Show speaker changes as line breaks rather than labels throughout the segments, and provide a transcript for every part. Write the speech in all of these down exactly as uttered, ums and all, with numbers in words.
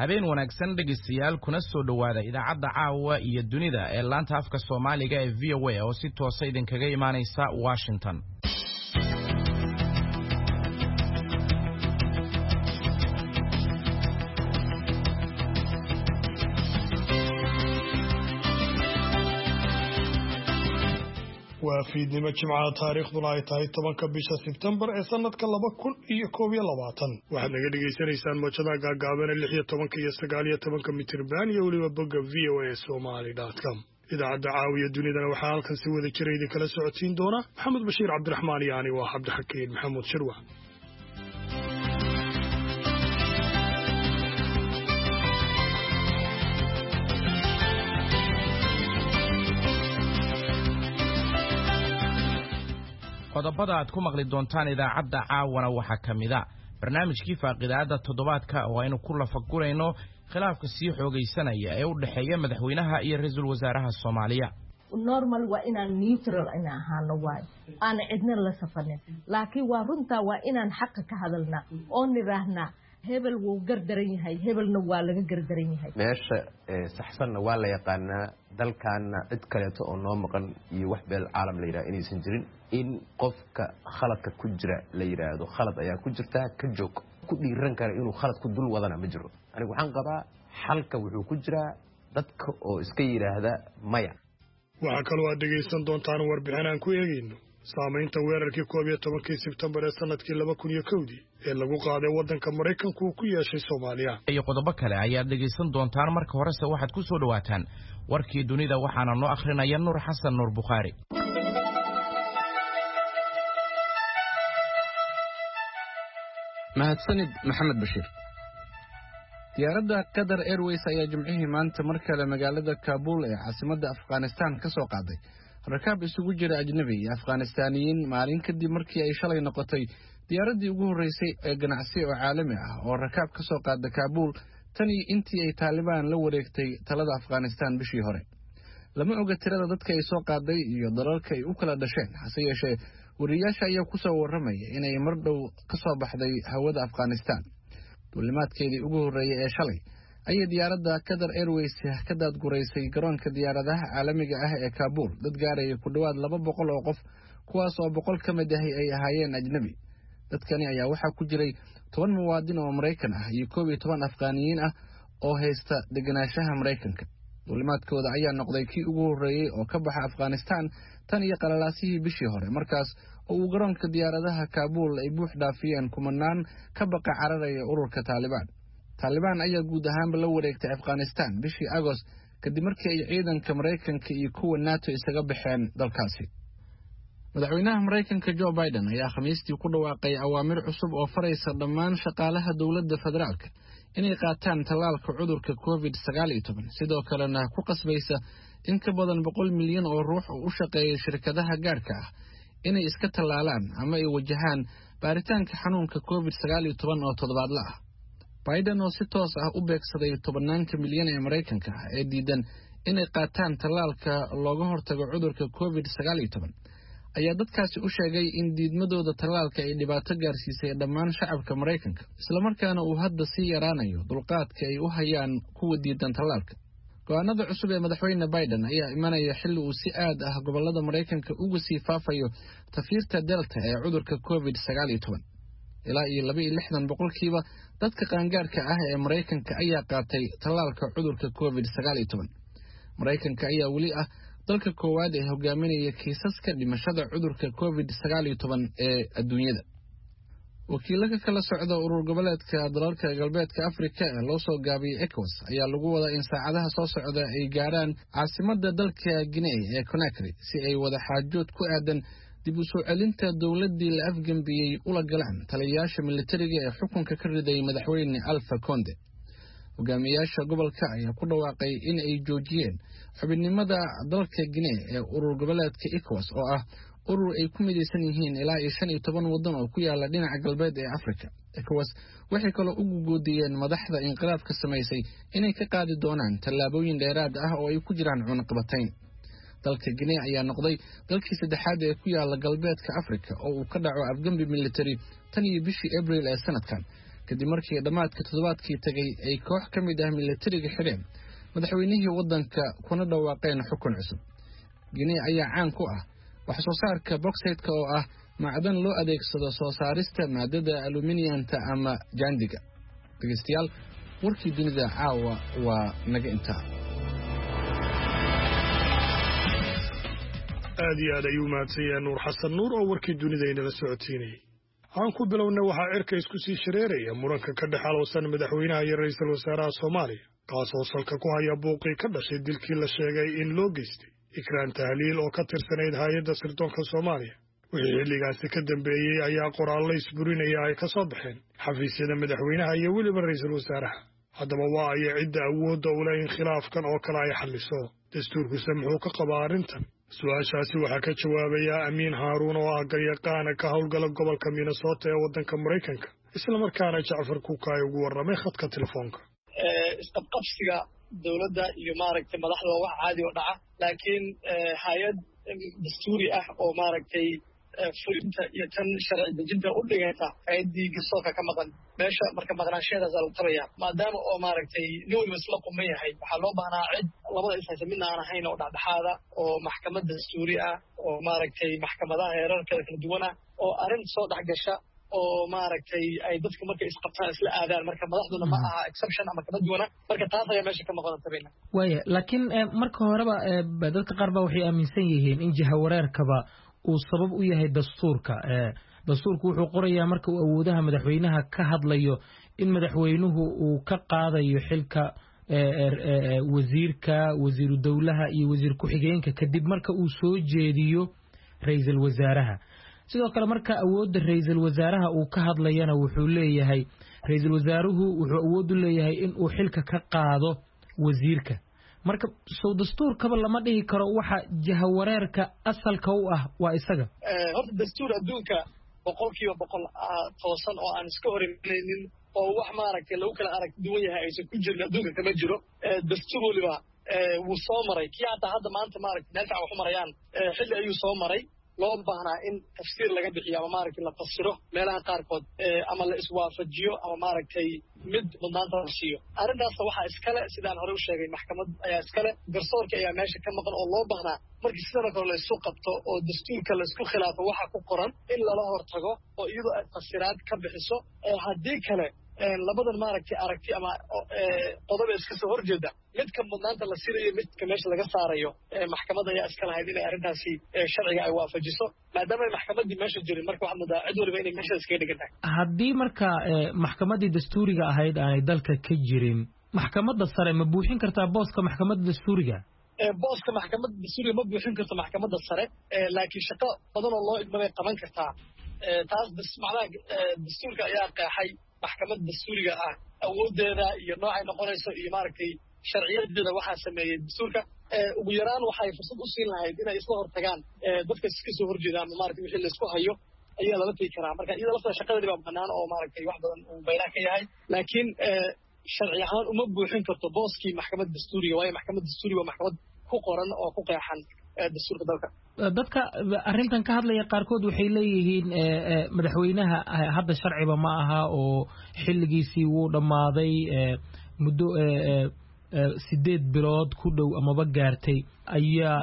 habeen wanaagsan dhegeystayaal kuna soo dhawaada idaacadda caawa iyo dunida ee laanta afka Soomaaliga ee V O A oo si toos ah idinkaga imaanaysa Washington.
وفيدني جمعة تاريخ ضلعي تاي طبعا كبيشة سبتمبر سنة كلابا كل إيه كوبيا لباتن واحد نقدر يجيسنا يسان مجدا قاقابنا اللي هي طبعا كي يستقالية طبعا كمتربان يولي وبقى في او اس سومالي دوت كوم إذا عدى عاوية الدنيا دنا وحال كان سوى ذكر إذا كلا سعتين دونا محمد بشير عبد الرحمن يعني وعبد الحكيم محمد شروع
qodobada aad ku maqli doontaan idaacadda caawana waxa kamida barnaamijkii faaqidaada toddobaadka oo aynu ku lafagurayno khilaafka sii xoogaysanaya ee u dhaxeeya madaxweynaha iyo ra'iisul wasaaraha Soomaaliya.
normal waa inaan neutral ina ahaano waay aan cidna la safanin laakiin waa runta waa inaan xaq ka hadalna oo niraahna hebel wuu gardaran yahay hebelna waa laga gardaran yahay
meesha saxsanna waa la yaqaanaa dalkaana cid kaleeto oo noo maqan iyo wax beel caalam la yiraahdo inaysan jirin in qofka khaladka ku jira la yiraahdo khalad ayaa ku jirta ka joog ku dhiiran kara inuu khalad ku dul wadana ma jiro anigu waxaan qabaa xalka wuxuu ku jira dadka oo iska yiraahda maya
waxa kale oo dhageysan doontaan warbixin aan ku eegayno saamaynta weerarkii koob iyo tobankii Sebtembar ee sanadkii laba kun iyo kow ee lagu qaaday wadanka Mareykanka uu ku yeeshay Soomaaliya
iyo qodobo kale ayaad dhageysan doontaan marka horese waxaad ku soo dhawaataan warkii dunida waxaana noo akhrinaya Nuur Xasan Nuur Bukhari.
mahadsanid maxamed bashiir. diyaaradda Qatar Airways ayaa jimcihii maanta mar kale magaalada Kabul ee caasimadda Afghanistan ka soo qaaday rakaab isugu jira ajnabi iyo Afghaanistaaniyiin maalin kadib markii ay shalay noqotay diyaaraddii ugu horeysay ee ganacsi oo caalami ah oo rakaab ka soo qaada Kabul tani intii ay Taliban la wareegtay talada Afghanistan bishii hore. lama oga tirada dadka ay soo qaaday iyo dalalka ay u kala dhasheen hase yeeshee wariyaasha ayaa ku soo warramaya inay mar dhow ka soo baxday hawada Afghanistan. duulimaadkeedii ugu horeeyay ee shalay ayay diyaaradda Qatar Airways ka daadgureysay garoonka diyaaradaha caalamiga ah ee Kabul dad gaaraya ku dhawaad laba boqol oo qof kuwaas oo boqol ka mid ah ay ahaayeen ajnabi. dadkani ayaa waxaa ku jiray toban muwaadin oo Mareykan ah iyo koob iyo toban Afgaaniyiin ah oo haysta deganaanshaha Mareykanka. duulimaadkooda ayaa noqday kii ugu horeeyay oo ka baxa Afghanistan tan iyo qalalaasihii bishii hore markaas oo uu garoonka diyaaradaha Kabul ay buux dhaafiyeen kumanaan ka baqa cararaya ururka Taliban. Taliban ayaa guud ahaanba la wareegtay Afghanistan bishii Agost kadib markii ay ciidanka Mareykanka iyo kuwa NATO isaga baxeen dalkaasi. madaxweynaha Mareykanka Joe Biden ayaa Khamiistii ku dhawaaqay awaamir cusub oo faraysa dhammaan shaqaalaha dawladda federaalka inay qaataan tallaalka cudurka covid sagaal iyo toban sidoo kalena ku qasbaysa in ka badan boqol milyan oo ruux oo u shaqeeya shirkadaha gaarka ah inay iska tallaalaan ama ay wajahaan baaritaanka xanuunka covid sagaal iyo toban oo toddobaadle ah. Biden oo si toos ah u beegsaday tobanaanka milyan ee Mareykanka ah ee diidan inay qaataan tallaalka looga hortago cudurka covid sagaal iyo toban ayaa dadkaasi u sheegay in diidmadooda tallaalka ay dhibaato gaarsiisay dhammaan shacabka Mareykanka isla markaana uu hadda sii yaraanayo dulqaadka ay u hayaan kuwa diidan tallaalka. go'aanada cusub ee madaxweyne Biden ayaa imanaya xilli uu si aad ah gobolada Mareykanka uga sii faafayo tafiirta Delta ee cudurka covid sagaal iyo toban. ilaa iyo laba iyo lixdan boqolkiiba dadka qaangaarka ah ee Mareykanka ayaa qaatay tallaalka cudurka covid sagaal iyo toban. Mareykanka ayaa weli ah dalka koowaad ee hogaaminaya kiisaska dhimashada cudurka covid sagaal iyo toban ee adduunyada. wakiilka kala socda urur goboleedka dalalka galbeedka Afrika ee loo soo gaabiyay ECOWAS ayaa lagu wadaa in saacadaha soo socda ay gaaraan caasimadda dalka Guinea ee Conakry si ay wada xaajood ku aadan dib u soo celinta dawladdii la afgambiyay ula galaan taliyayaasha militariga ee xukunka ka riday madaxweyne Alpha Conde. hogaamiyaasha gobolka ayaa ku dhawaaqay in ay joojiyeen xubinimada dalka Guinea ee urur goboleedka ECOWAS oo ah urur ay ku midaysan yihiin ilaa iyo shan iyo toban waddan oo ku yaala dhinaca galbeed ee Afrika. ECOWAS waxay kaloo ugu goodiyeen madaxda inqilaabka samaysay inay ka qaadi doonaan tallaabooyin dheeraad ah oo ay ku jiraan cunaqabatayn. dalka Guinea ayaa noqday dalkii saddexaad ee ku yaala galbeedka Afrika oo uu ka dhaco afgambi military tan iyo bishii April ee sanadkan kadib markii dhammaadka toddobaadkii tagay ay koox ka mid ah milatariga xidheen madaxweynihii waddanka kuna dhawaaqeen xukun cusub. Guinea ayaa caan ku ah wax soo saarka bauxite-ka oo ah macdan loo adeegsado soo saarista maadada aluminiumta ama jaandiga. dhegeystayaal, warkii dunida caawa waa naga intaa.
aad iyo aad ayuu mahadsan yahay nuur xasan nuur oo warkii dunida inala socodsiinayay. aan ku bilowna waxaa cirka isku sii shareeraya muranka ka dhex alowsan madaxweynaha iyo ra'iisul wasaaraha Soomaaliya kaasoo salka ku haya buuqii ka dhashay dilkii la sheegay in loo geystay Ikraan Tahliil oo ka tirsanayd hay'adda sirdoonka Soomaaliya. wixii xilligaasi ka dambeeyey ayaa qoraallo isburinaya ay ka soo baxeen xafiisyada madaxweynaha iyo weliba ra'iisul wasaaraha. haddaba waa aya cidda awoodda u leh in khilaafkan oo kale ay xalliso dastuurkuse muxuu ka qabaa arrintan? su-aashaasi waxaa ka jawaabaya amiin haaruun oo ah garyaqaana ka howlgala gobolka Minnesota ee waddanka Maraykanka, islamarkaana Jacfar Kukaay ugu warramay khadka telefoonka.
isqabqabsiga dowladda iyo maaragtay madaxda waa wax caadi oo dhaca, laakiin hay-ad dastuuri ah oo maaragtay fulinta iyo tan sharci dejinta u dhigaysa hay-addii garsoorka ka maqan meesha marka maqnaansheedaas lagu tabaya maadaama oo maaragtay nin waliba isla quman yahay. waxaa loo baahnaa cid labada ishaysa midna aan ahayn oo dhexdhexaada oo maxkamad dastuuri ah oo maaragtay maxkamadaha heerarkeeda kala duwan ah oo arrin soo dhex gasha oo maaragtay ay dadku markay isqabtaan isla aadaan. marka madaxduna ma aha exception ama kama duwana, marka taas ayaa meesha ka maqan tabayna.
waaya laakiin marka horeba dadka qaar ba waxay aaminsan yihiin in jahawareerkaba uu sabab u yahay dastuurka. dastuurku wuxuu qorayaa marka uu awoodaha madaxweynaha ka hadlayo in madaxweynuhu uu ka qaadayo xilka wasiirka, wasiiru dowlaha iyo wasiir ku-xigeenka kadib marka uu soo jeediyo ra'iisul wasaaraha. sidoo kale marka awoodda ra'iisul wasaaraha uu ka hadlayana wuxuu leeyahay ra'iisul wasaaruhu wuxuu awood u leeyahay in uu xilka ka qaado wasiirka. marka soo dastuurkaba lama dhihi karo waxa jahawareerka asalka u ah waa isaga.
horta dastuur adduunka boqolkiiba boqol toosan oo aan iska horimaynin oo wax maaragtay lagu kala arag duwan yahay aysan ku jirin adduunka kama jiro. dastuur waliba wuu soo maray kii hataa hadda maanta maaragtay meel fiican wax u marayaan xilli ayuu soo maray loo baahnaa in tafsiir laga bixiyo ama maaragtay la fasiro meelaha qaarkood ama la iswaafajiyo ama maaragtay mid mudnaanta la siiyo. arrintaasna waxaa iskale sidaan hore u sheegay maxkamad ayaa iskale, garsoorka ayaa meesha ka maqan oo loo baahnaa markii sidana kale la isu qabto oo dastuurka la isku khilaafo waxa ku qoran in lala hortago oo iyadoo ay fasiraad ka bixiso. haddii kale labadan maaragtay aragti ama qodob iska soo horjeeda midka mudnaanta la siinayo midka meesha laga saarayo maxkamadda ayaa iska lahayd inay arrintaasi sharciga ay waafajiso maadaama ay maxkamaddii meesha jirin. marka waxaad moodaa cid waliba inay meesha iskaga dhigan tahay.
haddii marka maxkamaddii dastuuriga ahayd aanay dalka ka jirin, maxkamadda sare ma buuxin kartaa booska maxkamadda dastuuriga?
booska maxkamadda dastuuriga ma buuxin karto maxkamadda sare, laakiin shaqo badan oo loo idmabay qaban kartaa. taas macnaha dastuurka ayaa qeexay maxkamad dastuuriga ah awoodeeda iyo noocay noqonayso iyo maaragtay sharciyadeeda waxaa sameeyey dastuurka. ugu yaraan waxay fursad u siin lahayd inay isla hortagaan dadka iska soo horjeeda ama maaragtay wixii la isku hayo ayaa lala tegi karaa. marka iyada laftada shaqadeedii baa banaan oo maaragtay wax badan uu baynaan ka yahay, laakiin sharci ahaan uma buuxin karto booskii maxkamad dastuuriga, waayo maxkamad dastuuriga waa maxkamad ku qoran oo ku qeexan dastuurka dalka.
dadka arrintan ka hadlaya qaarkood waxay leeyihiin madaxweynaha hadda sharciba ma aha oo xilligiisii wuu dhammaaday, muddo sideed bilood ku dhow amaba gaartay ayaa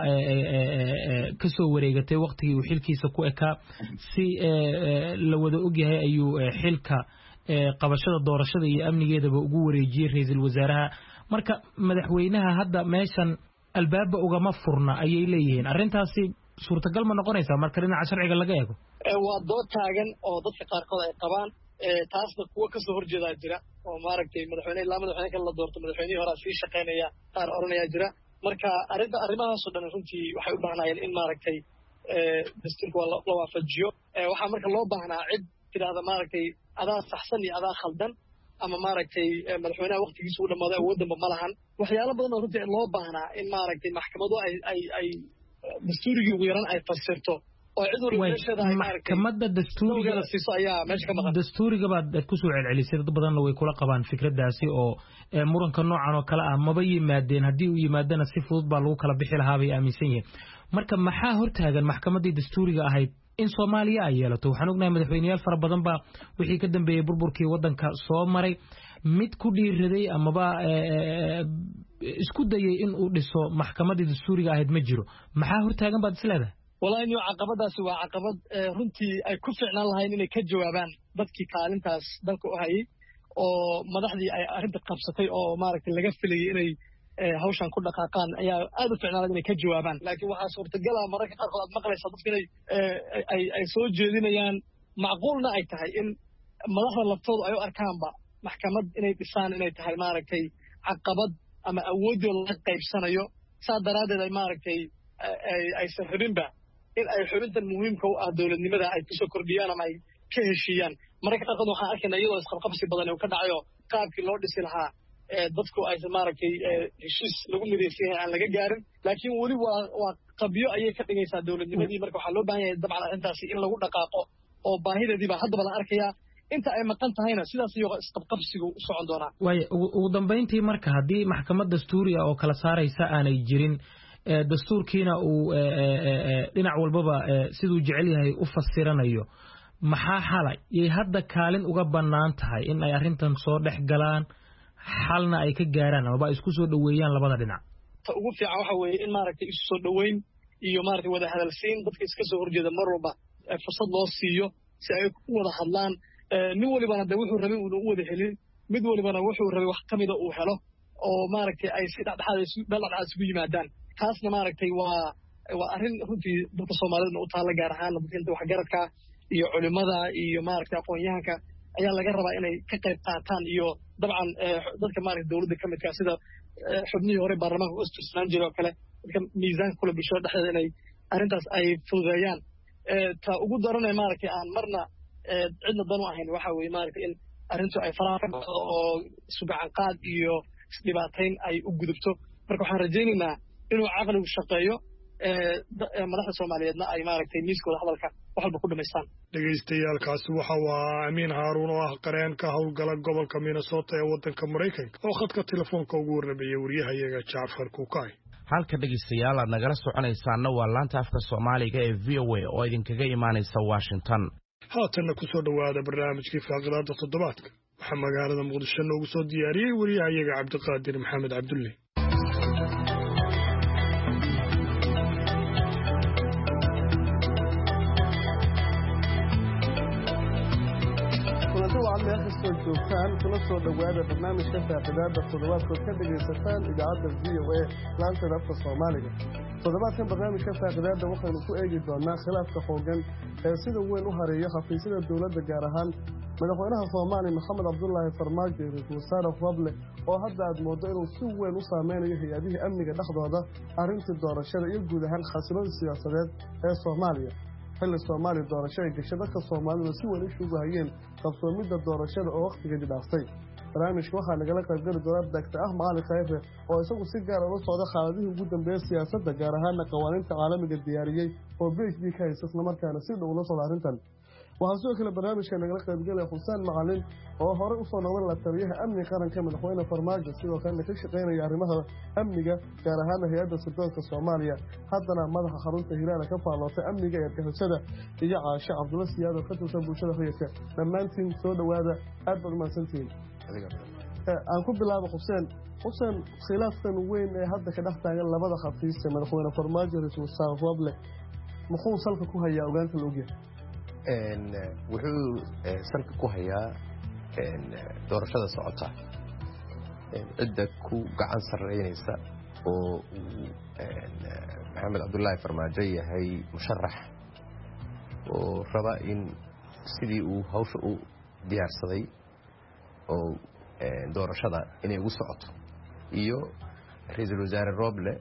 ka soo wareegatay waqtigii uu xilkiisa ku ekaa. si la wada ogyahay ayuu xilka qabashada doorashada iyo amnigeedaba ugu wareejiyey ra'iisul wasaaraha. marka madaxweynaha hadda meeshan albaaba ugama furna ayay leeyihiin. arrintaasi suurtagal ma noqonaysaa marka dhinaca sharciga laga eego?
waa dood taagan oo dadka qaarkood ay qabaan, taasna kuwa kasoo horjeedaa jira oo maaragtay madaxweyne ilaa madaxweyne kale la doorto madaxweynihii horaa sii shaqaynaya qaar oranayaa jira. marka arrinta arrimahaasoo dhan runtii waxay u baahnaayeen in maaragtay dastuurka waa la waafajiyo. waxaa marka loo baahnaa cid tidhaahda maaragtay adaa saxsan iyo adaa khaldan ama maaragtay madaxweynaha waqtigiisa u dhammaaday awooddanba ma lahan. waxyaalo badan oo runtii loo baahnaa in maaragtay maxkamadu ay ay ay dastuurigii ugu yaran ay fasirto oo cid waliba meesheeda ay
maxkamadda dastuuriga
siiso ayaa meesha ka maqan.
dastuuriga baad ku soo celcelisay, dad badanna way kula qabaan fikraddaasi oo muranka noocan oo kale ah maba yimaadeen, haddii uu yimaadana si fudud baa lagu kala bixi lahaa bay aaminsan yihiin. marka maxaa hortaagan maxkamaddii dastuuriga ahayd in Soomaaliya ay yeelato waxaan ognahay madaxweynayaal fara badan baa wixii ka dambeeyay burburkii wadanka soo maray mid ku dhiiraday amaba isku dayay in uu dhiso maxkamadda dastuuriga ahayd ma jiro maxaa hortaagan baad isleedahay
wallahi inuu caqabadaasi waa caqabad runtii ay ku fiicnaan lahayn inay ka jawaabaan dadkii kaalintaas dalka u hayay oo madaxdii ay arrinta qabsatay oo maaragtay laga filayay inay hawshan ku dhaqaaqaan ayaa aad u fiicnaan inay ka jawaabaan laakiin waxaa suurtagal ah mararka qaarkood aad maqlaysaa dadka inay ay ay soo jeedinayaan macquulna ay tahay in madaxda laftoodu ay u arkaanba maxkamad inay dhisaan inay tahay maaragtay caqabad ama awoodoo laga qaybsanayo saa daraaddeed ay maaragtay aysan rabinba in ay xubintan muhiimka u ah dowladnimada ay kusoo kordhiyaan ama ay ka heshiiyaan mararka qaarkood waxaan arkaynaa iyadoo isqabqabsi badan uu ka dhacayo qaabkii loo dhisi lahaa dadku aysan maaragtay heshiis lagu midaysan yahay aan laga gaarin laakiin weli waa waa qabyo ayay ka dhigaysaa dowladnimadii marka waxaa loo baahan yahay dabcan arrintaasi in lagu dhaqaaqo oo baahideediibaa haddaba la arkayaa inta ay maqan tahayna sidaas iyagoo isqabqabsigu u socon doonaa
waayo ugu dambayntii marka haddii maxkamad dastuuri ah oo kala saaraysa aanay jirin dastuurkiina uu dhinac walbaba siduu jecel yahay u fasiranayo maxaa xalay yay hadda kaalin uga bannaan tahay in ay arrintan soo dhex galaan xalna ay ka gaaraan amaba ay isku soo dhoweeyaan labada dhinac
ta ugu fiican waxa weeye in maaragtay isu soo dhoweyn iyo maaragtay wada hadalsiin dadka iska soo horjeeda mar walba fursad loo siiyo si ay u wada hadlaan nin walibana de wuxuu rabay uuna u wada helin mid walibana wuxuu rabay wax ka mida uu helo oo maaragtay ay si dhexdhexaad meel dhexdhexaad isugu yimaadaan taasna maaragtay waa waa arrin runtii dadka soomaalidna u taalla gaar ahaan dadka inta waxgaradka iyo culimada iyo maaragtay aqoon-yahanka ayaa laga rabaa inay ka qayb qaataan iyo dabcan dadka maaragtay dowladda ka midka sida xubnihii hore baarlamaanka u istusnaan jiray oo kale dadka miisaanka kule bulshada dhexdeeda inay arrintaas ay fududeeyaan ta ugu daranay maaragtay aan marna cidna dan u ahayn waxa weeye maaragtay in arrintu ay faraha ka baxdo oo sugacan qaad iyo isdhibaatayn ay u gudubto marka waxaan rajaynaynaa inuu caqligu shaqeeyo madaxda soomaaliyeedna ay maaragtay miiskooda hadalka wax walba ku dhamaystaan
dhegaystayaaalkaasi waxa uu ahaa amiin haaruun oo ah qareen ka howlgala gobolka minnesota ee waddanka maraykanka oo khadka telefoonka ugu warramayay waryahayaga jacfar kuukay
halka dhegaystayaal aad nagala soconaysaanna waa laanta afka soomaaliga ee v o a oo idinkaga imaanaysa washington
haatanna ku soo dhowaada barnaamijkii faaqidaada toddobaadka waxaa magaalada muqdisho noogu soo diyaariyey waryahayaga cabdiqaadir maxamed cabdulle
meel kastoo joogtaan kula soo dhowaada barnaamijka faaqidaada toddobaadkood ka dhegaysataan idaacadda v o a laanteeda afka soomaaliga toddobaadkan barnaamijka faaqidaada waxaynu ku eegi doonaa khilaafka xoogan ee sida weyn u hareeya xafiisyada dowladda gaar ahaan madaxweynaha soomaaliya maxamed cabdulaahi farmaajo iyo ra-iisul wasaare roble oo hadda aad moodo inuu si weyn u saameynayo hay-adihii amniga dhexdooda arrintii doorashada iyo guud ahaan xasilada siyaasadeed ee soomaaliya xilli soomaaliya doorasho ay gashay dadka soomaalida si weyn u shugahayeen qabsoomidda doorashada oo wakhtigeedii dhaaftay barnaamijka waxaa nagala qaybgeli doona doctor ah macalin khayfe oo isagu si gaar ula socda xaaladihii ugu dambeeyey siyaasadda gaar ahaana qawaaniinta caalamiga diyaariyey oo b h d ka haysa islamarkaana si dhow ula socda arrintan waxaa sidoo kale barnaamijka nagala qaybgelaya xuseen macalin oo horey usoo noqday la taliyaha amni qaranka madaxweyne farmaajo sidoo kalena ka shaqaynaya arrimaha amniga gaar ahaana hay-adda sirdoonka soomaaliya haddana madaxa xarunta hilaala ka faallootay amniga ee argagixisada iyo caasho cabdulla siyaad oo ka tirsan bulshada rayidka dhammaantiin soo dhowaada aad baad umahadsantihiin aan ku bilaabo xuseen xuseen khilaafkan weyn ee hadda ka dhex taagan labada xafiis ee madaxweyne farmaajo ra-iisul wasaare roble muxuu salka ku hayaa ogaanta la ogyahay
wuxuu salka ku hayaa doorashada socota cidda ku gacan sarreynaysa oo uu maxamed cabdulaahi farmaajo yahay musharax oo raba in sidii uu hawsha u diyaarsaday oo doorashada inay ugu socoto iyo ra-iisul wasaare roble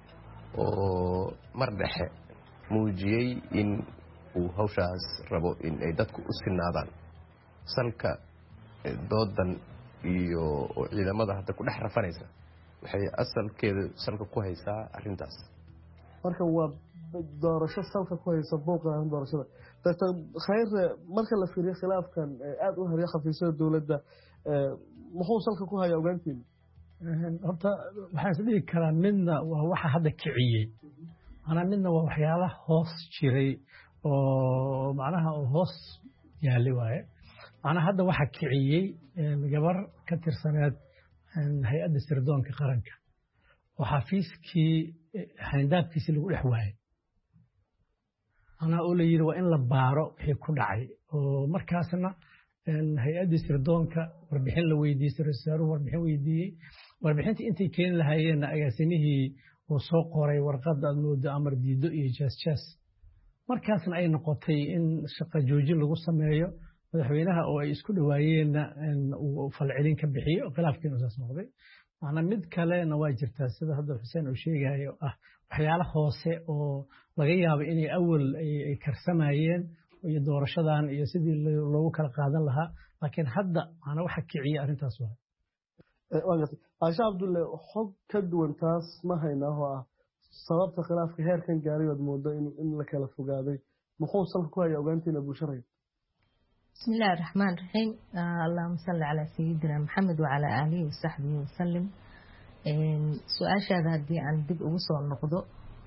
oo mar dhexe muujiyey in uu hawshaas rabo in ay dadku u sinaadaan salka doodan iyo ciidamada hadda ku dhex rafanaysa waxay asalkeeda salka ku haysaa arrintaas
marka waa doorasho salka ku haysa buuqa doorashada doctor khayre marka la fiiriyo khilaafkan aada u hariya xafiisyada dowladda muxuu salka ku hayaa ogaantiina
horta waxaan is dhigi karaa midna waa waxa hadda kiciyey manaa midna waa waxyaalaha hoos jiray oo macnaha hoos yaali waaye macnaha hadda waxa kiciyey gabar ka tirsaneed hay-adda sirdoonka qaranka oo xafiiskii xayndaabkiisii lagu dhex waayay anaa oo la yidhi waa in la baaro wixii ku dhacay oo markaasna hay-addii sirdoonka warbixin la weydiisay ra-iisul wasaaruhu warbixin weydiiyey warbixintii intay keeni lahaayeenna agaasimihii uu soo qoray warqad aad moodo amar diido iyo jaas jaas markaasna ay noqotay in shaqo joojin lagu sameeyo madaxweynaha oo ay isku dhawaayeenna uu falcelin ka bixiyo khilaafkiina saas noqday macnaa mid kalena waa jirtaa sida hadda xuseen uu sheegayo ah waxyaalo hoose oo laga yaabo inay awal ay karsamayeen iyo doorashadan iyo sidii loogu kala qaadan lahaa laakiin hadda macnaa waxa kiciya arrintaas waa
Aisha Abdulle xog ka duwan taas ma haynaa oo ah sababta khilaafka heerkan gaaray wad moodo in la kala fogaaday muxuu salka ku haya ogaantiina bulshada
بسم الله الرحمن الرحيم آه اللهم صل على سيدنا محمد وعلى آله وصحبه وسلم سؤال هذا دي عن دب وصل النقطة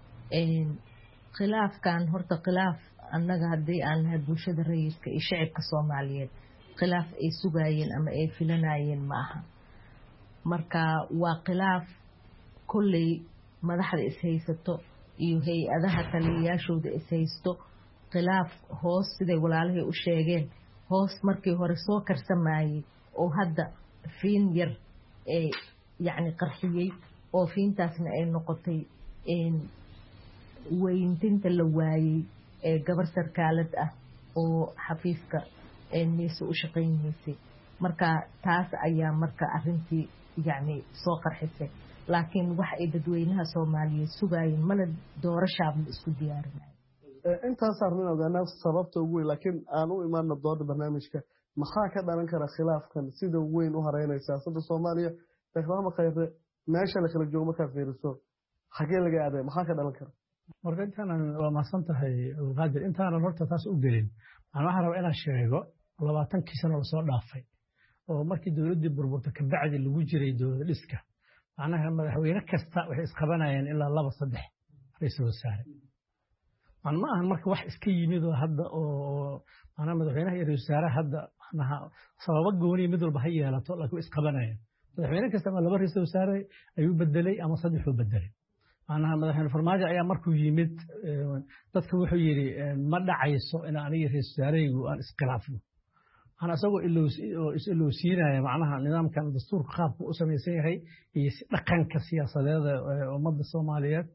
خلاف كان هرت خلاف أنك هدي عن هالبلشة الرئيس كشعب كصوماليين خلاف أي سجاين أما أي فلناين معها مركا وخلاف كل مدحر إسهيستو يهي أذها تلياشو دي إسهيستو خلاف هوس سيدي ولاله وشيغين hoos markii hore soo karsamayay oo hadda fiin yar ee yaani qarxiyay oo fiintaasna ay noqotay in weyntinta la waayay ee gabar sarkaalad ah oo xafiiska ee niiso u shaqeynayay marka taas ayaa marka arrintii yaani soo qarxisay laakiin wax ay dadweynaha Soomaaliyeed sugayeen mana doorashaab isku diyaarinay
intaas arrin ogaanaa sababta ugu weyn laakiin aan u imaano doonta barnaamijka maxaa ka dhalan kara khilaafkan sida weyn u hareynaysa siyaasadda Soomaaliya taxawama khayre meesha la kala joogo marka fiiriso xagee laga aaday maxaa ka dhalan kara
marka intaan waa maasan tahay qaadir intaan horta taas u gelin aan waxa rabaa inaan sheego labaatan sano la soo dhaafay oo markii dawladda burburta ka bacdi lagu jiray dawladda dhiska macnaha madaxweyne kasta waxay isqabanayeen ilaa laba saddex ra'iisul wasaare aan ma ahan marka wax iska yimid oo hadda oo ana madaxweynaha iyo ra'iisul wasaaraha hadda anaha sabab gooni mid walba hay yeelato laakiin isqabanayeen madaxweyne kasta ma laba ra'iisul wasaare ayuu bedelay ama saddex uu bedelay anaha madaxweyne farmaajo ayaa markuu yimid dadku wuxuu yiri ma dhacayso in aniga ra'iisul wasaaraygu aan iskhilaafno ana asagoo ilaa siinaya macnaha nidaamkan dastuurka qaabku u sameeyay yahay iyo dhaqanka siyaasadeed ee ummadda Soomaaliyeed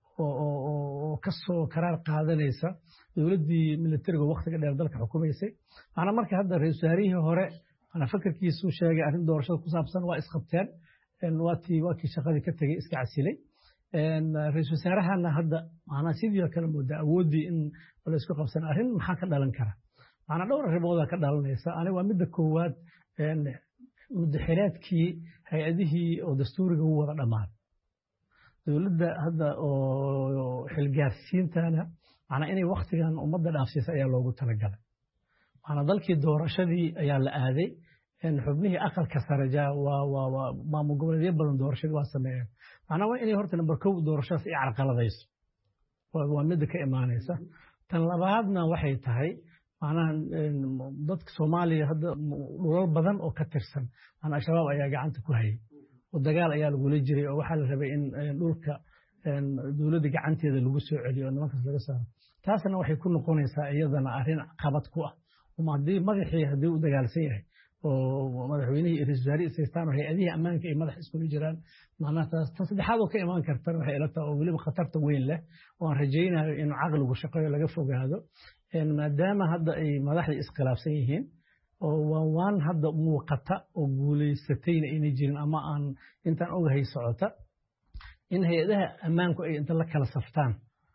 oo ka soo qaraar qaadanaysa dawladdii militariga waqtiga dheer dalka xukumaysay ana markii hadda ra'iisul wasaarihii hore ana fikirkiisu sheegay arrin doorashada ku saabsan waa isqabteen in waati waaki shaqadii ka tagay iska casilay in ra'iisul wasaarahana hadda ana sidii kale moodaa awoodii in la isku qabsan arrin maxaa ka dhalan kara ana dhowr arrimood ka dhalanaysa ani waa midda koowaad in muddaxireedkii hay-adihii oo dastuuriga u wada dhamaan dawladda hadda oo xilgaarsiintana ana inay waqtigan ummadda dhaafsiisay ayaa loogu talagalay ana dalkii doorashadii ayaa la aaday in xubnihii aqalka sare jaa waa waa maamul goboleedyo badan doorashadii waa sameeyeen ana waa inay horta number kow doorashadaas ay carqaladayso waa mid ka imaanaysa tan labaadna waxay tahay ana dadka Soomaaliya hadda dhulal badan oo ka tirsan ana shabaab ayaa gacanta ku hayay ودجال أيال قولي جري أو حال ربي إن دولك دولة جعنتي ذا لجوس عليه أنا ما كنت لسه تاسنا وحي يكون قونيسا أيضا أهين قبض قوة وما دي ما يحيي هدي ودجال سيه ومدحويني الرجالي سيستان وهي أديه أمان كي مدح اسمه جيران معناتها تصدق حاله كإيمان كرتر وهي لتا ولي بخطرت وين له ورجينا إنه عقل وشقي لقفوا بهذا إن ما دام هذا أي مدح الإسقلاف سيهين ووان هذا موقتة وقولي ستين إني جين أما أن أنت أوجه سعوته إن هي ده أمانك أي أنت لك على صفتان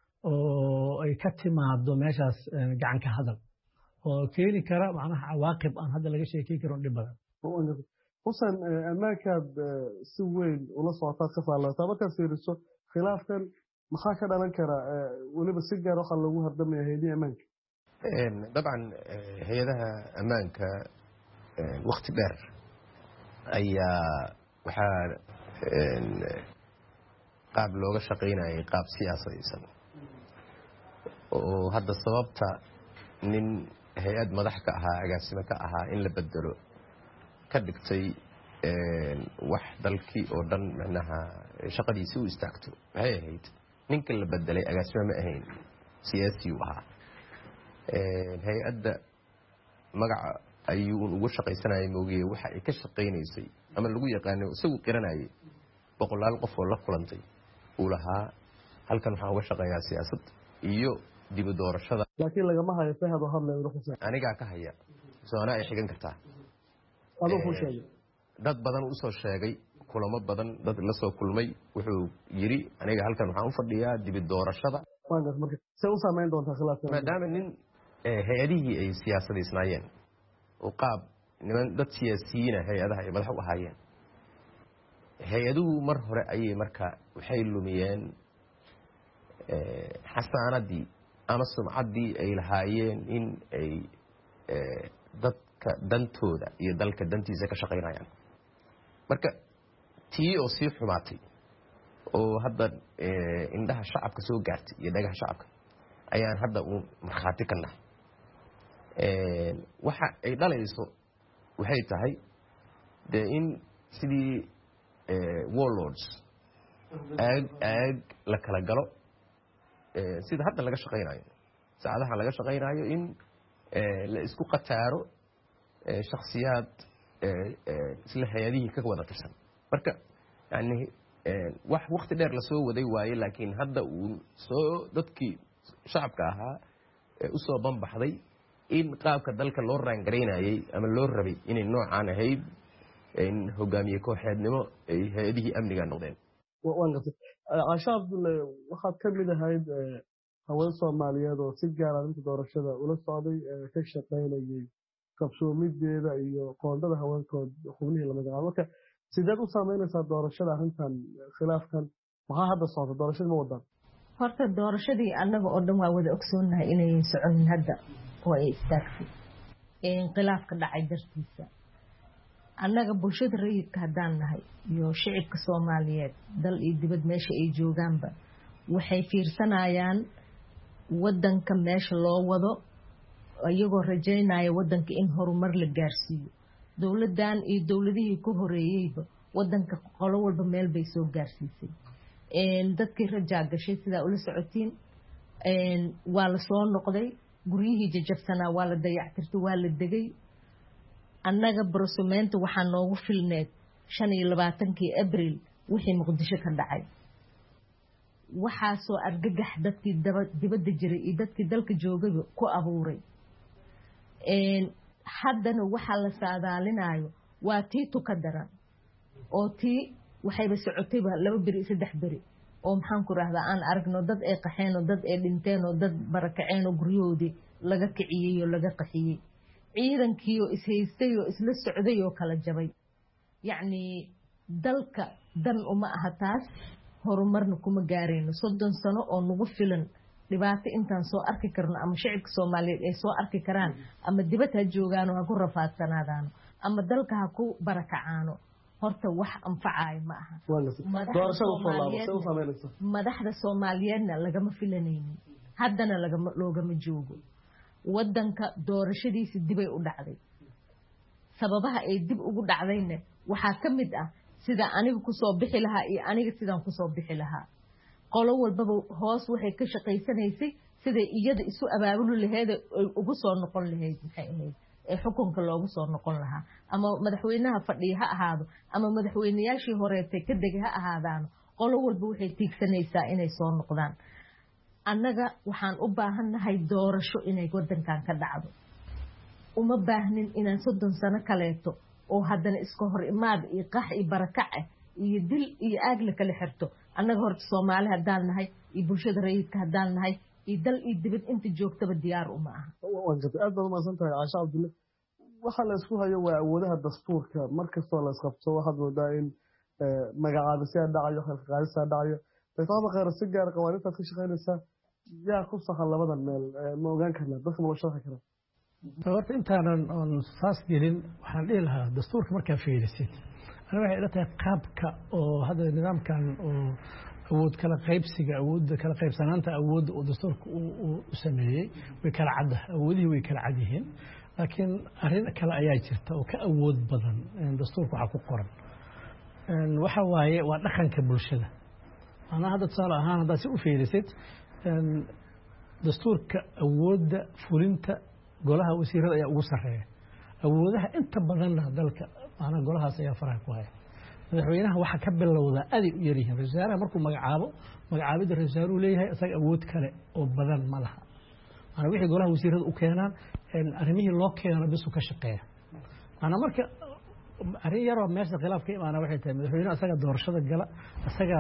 أي كتم عبد ماشاس جعن كهذا وكيني كرا معناه عواقب أن هذا اللي شيء كي كرون دبلا.
خصوصا أمانك سوين ولا صعوتات خف على طبعا كثير الصوت خلاف كان مخاكر أنا كرا ولي بسجى روح الله وهر دم هيدي أمانك.
طبعا هي لها أمانك وقت دار أي وحال قاب لوغا شقينا قاب سياسة يسمى oo hadda sababta nin hay-ad madax ka ahaa agaasimo ka ahaa in la bedelo ka dhigtay wax dalkii oo dhan macnaha shaqadiisii u istaagto waxay ahayd ninka la bedelay agaasimo ma ahayn siyaasi uu ahaa hay-adda magaca ayuu ugu shaqaysanayay moogiye waxa ay ka shaqaynaysay ama lagu yaqaano isagu qiranayay boqolaal qof oo la kulantay uu lahaa halkan waxaan uga shaqeeyaa siyaasad iyo dib u doorashada
laakiin lagama hayo fahad oo hadlay uu xuseen
aniga ka haya soona ay xigan kartaa
adoo ku sheegay
dad badan u soo sheegay kulamo badan dad la soo kulmay wuxuu yiri aniga halkan waxaan u fadhiyaa dib u doorashada
waanad marka say u saameyn doontaa khilaafka
maadaama nin hay-adihii ay siyaasadaysnaayeen oo qaab niman dad siyaasiyiina hay-adaha ay madax u ahaayeen hay-aduhu mar hore ayay marka waxay lumiyeen xasaanadii ama sumcaddii ay lahaayeen in ay dadka dantooda iyo dalka dantiisa ka shaqaynayaan marka tii oo sii xumaatay oo hadda indhaha shacabka soo gaartay iyo dhagaha shacabka ayaan hadda uun markhaati ka nahay waxa ay dhalayso waxay tahay dee in sidii warlords aag aag la kala galo sida hadda laga shaqaynayo saacadaha laga shaqaynayo in la isku qataaro shakhsiyaad isla hay-adihii ka wada tirsan marka yani wax wakti dheer lasoo waday waaye laakiin hadda uu soo dadkii shacabka ahaa usoo banbaxday in qaabka dalka loo raangaraynayay ama loo rabay inay noocaan ahayd in hogaamiye kooxeednimo ay hay-adihii amniga noqdeen
waan gartay caasha cabdulle waxaad ka mid ahayd haween soomaaliyeed oo si gaara arrinta doorashada ula socday ka shaqaynayay qabsoomideeda iyo qoondada haweenkood xubnihii la magacaabo marka sideed u saameynaysaa doorashada arrintan khilaafkan maxaa hadda socda doorashadii ma wadaan
horta doorashadii annaga oo dhan waa wada ogsoonnahay inayan soconin hadda oo ay istaagtay khilaafka dhacay dartiisa annaga bulshada rayidka haddaan nahay iyo shicibka soomaaliyeed dal iyo dibad meesha ay joogaanba waxay fiirsanayaan waddanka meesha loo wado iyagoo rajaynaya waddanka in horumar la gaarsiiyo dowladdan iyo dowladihii ku horeeyeyba waddanka qolo walba meel bay soo gaarsiisay dadkii rajaa gashay sidaa ula socotiin waa la soo noqday guryihii jajabsanaa waa la dayactirtay waa la degay annaga barosumeynta waxaa noogu filneed shan iyo labaatankii abril wixii muqdisho ka dhacay waxaasoo argagax dadkii dibadda jiray iyo dadkii dalka joogaba ku abuuray haddana waxaa la saadaalinayo waa tii tuka daran oo tii waxayba socotayba laba beri iyo saddex beri oo maxaan ku rahdaa aan aragno dad ay qaxeen oo dad ay dhinteen oo dad barakaceen oo guryahoodii laga kiciyey oo laga qaxiyey ciidankii oo ishaystay oo isla socday oo kala jabay yacni dalka dan uma aha taas horumarna kuma gaarayno soddon sano oo nagu filan dhibaato intaan soo arki karno ama shicibka soomaaliyeed ay soo arki karaan ama dibad ha joogaano ha ku rafaadsanaadaano ama dalka ha ku barakacaano horta wax anfacayo ma aha madaxda soomaaliyeedna lagama filanaynin haddana loogama joogo waddanka doorashadiisi dibay u dhacday sababaha ay dib ugu dhacdayna waxaa ka mid ah sida aniga kusoo bixi lahaa iyo aniga sidaan kusoo bixi lahaa qolo walbaba hoos waxay ka shaqaysanaysay siday iyada isu abaabuli laheed ay ugu soo noqon lahayd maxay ahayd ee xukunka loogu soo noqon lahaa ama madaxweynaha fadhiya ha ahaado ama madaxweynayaashii horeetay ka degay ha ahaadaano qolo walba waxay tiigsanaysaa inay soo noqdaan annaga waxaan u baahannahay doorasho inay waddankan ka dhacdo uma baahnin inaan soddon sano kaleeto oo haddana iska hor imaad iyo qax iyo barakac ah iyo dil iyo aag la kala xirto annaga horta soomaali haddaan nahay iyo bulshada rayidka haddaan nahay iyo dal iyo dibad inta joogtaba diyaar uma aha
aad baad umahadsan tahay caasha cabdulle waxa la isku hayo waa awoodaha dastuurka mar kastoo la isqabto waxaad moodaa in magacaabisyaa dhacayo xilqaadisaa dhacayo daytaaba khayra si gaara qawaaniintaad ka shaqaynaysaa yaa ku sahan labadan meel ma ogaan karnaa dadka ma la sharxi karaa
horta intaanan oon saas gelin waxaan dhihi lahaa dastuurka markaa fiirisid ani waxay ila tahay qaabka oo hadda nidaamkan oo awood kala qaybsiga awoodda kala qaybsanaanta awoodda oo dastuurka u sameeyey way kala cadda awoodihii way kala cad yihiin laakiin arrin kale ayaa jirta oo ka awood badan dastuurka waxaa ku qoran waxa waaye waa dhaqanka bulshada macnaha hadda tusaale ahaan haddaad si u fiirisid dastuurka awoodda fulinta golaha wasiirada ayaa ugu sarreeya awoodaha inta badanna dalka macnaha golahaas ayaa faraha ku haya madaxweynaha waxaa ka bilowdaa aday u yaryihiin ra-isul wasaaraha markuu magacaabo magacaabidda ra-isul wasaaruhu leeyahay isaga awood kale oo badan ma laha maanaa wixii golaha wasiirada u keenaan arrimihii loo keeno bisu ka shaqeeya maanaa marka arrin yaroo meesha khilaaf ka imaana waxay tahay madaxweynuhu isaga doorashada gala isaga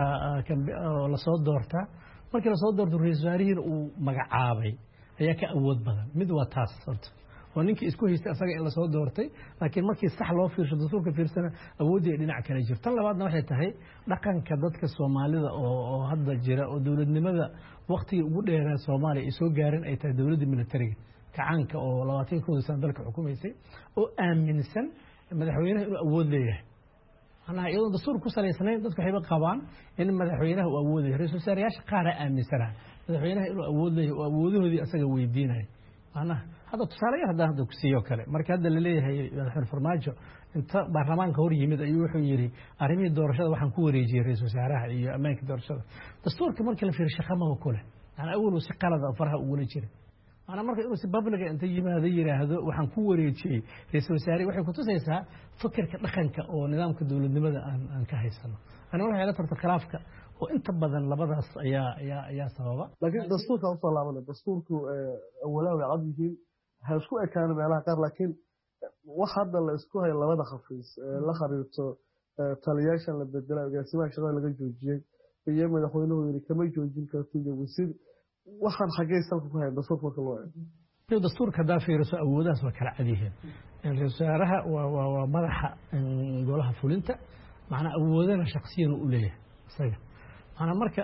lasoo doortaa markii lasoo doorto ra-isul wasaarihiina uu magacaabay ayaa ka awood badan mid waa taas horta oo ninkii isku haystay asaga in lasoo doortay laakiin markii sax loo fiirsho dastuurka fiirsana awooddii ay dhinac kale jirto tan labaadna waxay tahay dhaqanka dadka soomaalida oo hadda jira oo dowladnimada waktigii ugu dheeraa soomaaliya ay soo gaareen ay tahay dowladda militariga kacaanka oo labaatan kooda sano dalka xukumaysay oo aaminsan madaxweynaha inuu awood leeyahay macnaha iyadoon dastuur ku salaysnayn dadku waxayba qabaan in madaxweynaha uu awood leeyahay ra-isul wasaarayaasha qaaraa aaminsanaha madaxweynaha inuu awood leeyahay oo awoodahoodii asaga weydiinaya macnaha hadda tusaale yar haddaan hadda ku siiyo kale marka hadda la leeyahay madaxweyne farmaajo inta baarlamaanka hor yimid ayuu wuxuu yidhi arrimihii doorashada waxaan ku wareejiyey ra-isul wasaaraha iyo ammaankii doorashada dastuurka markii la fiiriyo shaqamaba ku leh macnaa awaluu si qalada faraha ugula jira macnaa marka inuu si babliga inta yimaado yidhaahdo waxaan ku wareejiyey ra-isul wasaarihi waxay kutusaysaa fikirka dhaqanka oo nidaamka dowladnimada aan aan ka haysano aniguna waxay la tarta khilaafka oo inta badan labadaas ayaa ayaa ayaa sababa
laakiin dastuurka usoo laabana dastuurku awalaa way cad yihiin ha isku ekaano meelaha qaar laakiin wax hadda la isku hayo labada khafiis la xiriirto taliyaashan la bedela agaasimaha shaqada laga joojiyey iyo madaxweynuhu yidhi kama joojin karto iyo wasiir waxaan xaggee salka ku haya dastuurka marka loo eego
dastuurka haddaa fiiriso awoodahaas waa kala cad yihiin ra-isul wasaaraha waa waa madaxa golaha fulinta macnaa awoodana shaksiyan u leeyahay isaga macnaa marka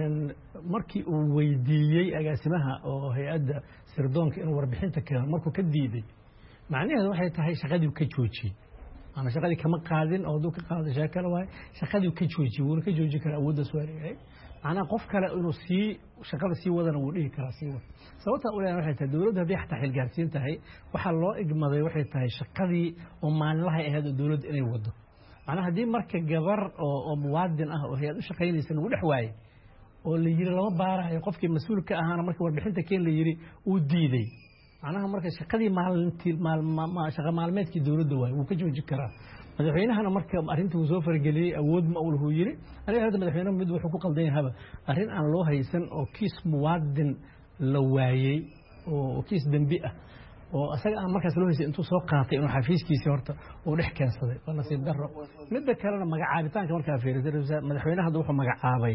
markii uu weydiiyey agaasimaha oo hay-adda sirdoonka inuu warbixinta keeno markuu ka diiday macnaheedu waxay tahay shaqadii ka joojiyey maana shaqadii kama qaadin oo hadduu ka qaado sheekale waaye shaqadii ka joojiyey wuuna ka joojin karaa awooddaas waa leeyahay macnaha qof kale inuu sii shaqada sii wadana wuu dhihi karaa sii wada sababtaa u leeyahay waxay tahay dowladdu haddii xataa xilgaarsiin tahay waxaa loo igmaday waxay tahay shaqadii oo maalinlahay ahayd oo dowladdu inay wado macnaha haddii marka gabar oo oo muwaadin ah oo hay-ad u shaqaynaysa lagu dhex waayey oo la yiri lama baarayo qofkii mas-uul ka ahaana markii warbixinta keen la yiri uu diiday macnaha marka shaqadii maalintii shaqa maalmeedkii dowladda waaye wuu ka joojin karaa madaxweynahana marka arrinta uu soo farageliyey awood ma uu lahu yiri aniga hadda madaxweynaha mid wuxuu ku qaldan yahaba arrin aan loo haysan oo kiis muwaadin la waayey oo kiis dembi ah oo asaga aan markaas loo haysan intuu soo qaatay inuu xafiiskiisii horta uu dhex keensaday waa nasiib darro midda kalena magacaabitaanka markaa fiirisay madaxweynaha hadda wuxuu magacaabay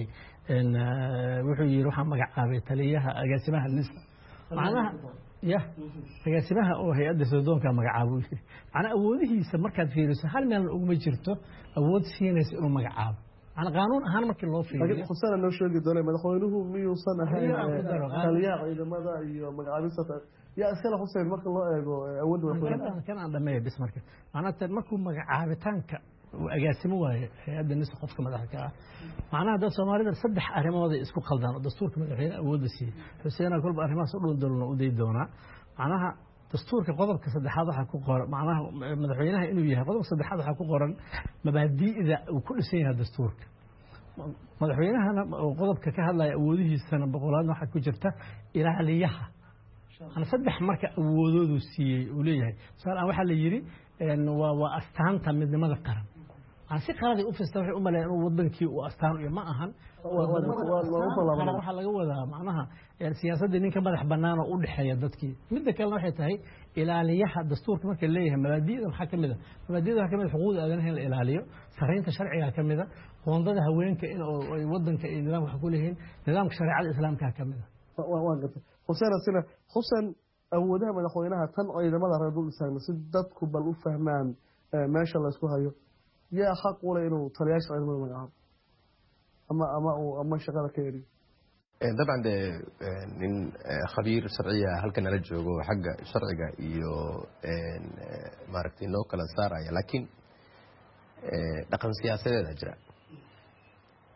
wuxuu yidhi waxaa magacaabay taliyaha agaasimaha nisa macnaha ya agaasimaha oo hay-adda sirdoonka magacaabo yiri macnaa awoodihiisa markaad fiiriso hal meelna uguma jirto awood siinaysa inuu magacaabo macnaa qaanuun ahaan markii loo fiiriyo
xusana loo sheegi doonay madaxweynuhu miyuusan ahayn taliyaha ciidamada iyo magacaabista yaa iskala xuseen marka loo eego awoodda madaxweynaha
kan aan dhameeyo bis marka macnaa markuu magacaabitaanka agaasimo waaye hay-adda nisa qofka madaxda ah macnaha dad soomaalida saddex arrimood ay isku qaldaan oo dastuurka madaxweynaha awoodda siiyey xuseena kolba arrimahaas u dhow dalna u day doonaa macnaha dastuurka qodobka saddexaad waxaa ku qoran macnaha madaxweynaha inuu yahay qodobka saddexaad waxaa ku qoran mabaadi'da uu ku dhisan yahay dastuurka madaxweynahana qodobka ka hadlaya awoodihiisana boqolaadna waxaa ku jirta ilaaliyaha ana saddex marka awoodoodu siiyey uu leeyahay tusaale waxaa la yidhi waa waa astaanta midnimada qaran si qaladay u fista waxay u maleeyeen inuu wadankii uu astaan iyo ma ahan waxaa laga wadaa macnaha siyaasadda ninka madax bannaan oo u dhexeeya dadkii midda kalena waxay tahay ilaaliyaha dastuurka marka leeyahay mabaadi'da maxaa ka mid a mabaadi'da waxaa ka mid a xuquuqda aadanaha in la ilaaliyo saraynta sharciga ka mid a qoondada haweenka in ay wadanka iyo nidaamka wax ku leeyihiin nidaamka shareecada islaamka ka mid a
waan gartay xuseen asina xuseen awoodaha madaxweynaha tan ciidamada reer dul istaagna si dadku bal u fahmaan meesha la isku hayo yaa xaq u leh inuu taliyaasha ciidamada magacaabo ama ama uu ama shaqada ka eriyo
dabcan de nin khabiir sharciya halkan nala joogo xagga sharciga iyo maaragtay noo kala saaraya laakiin dhaqan siyaasadeeda jira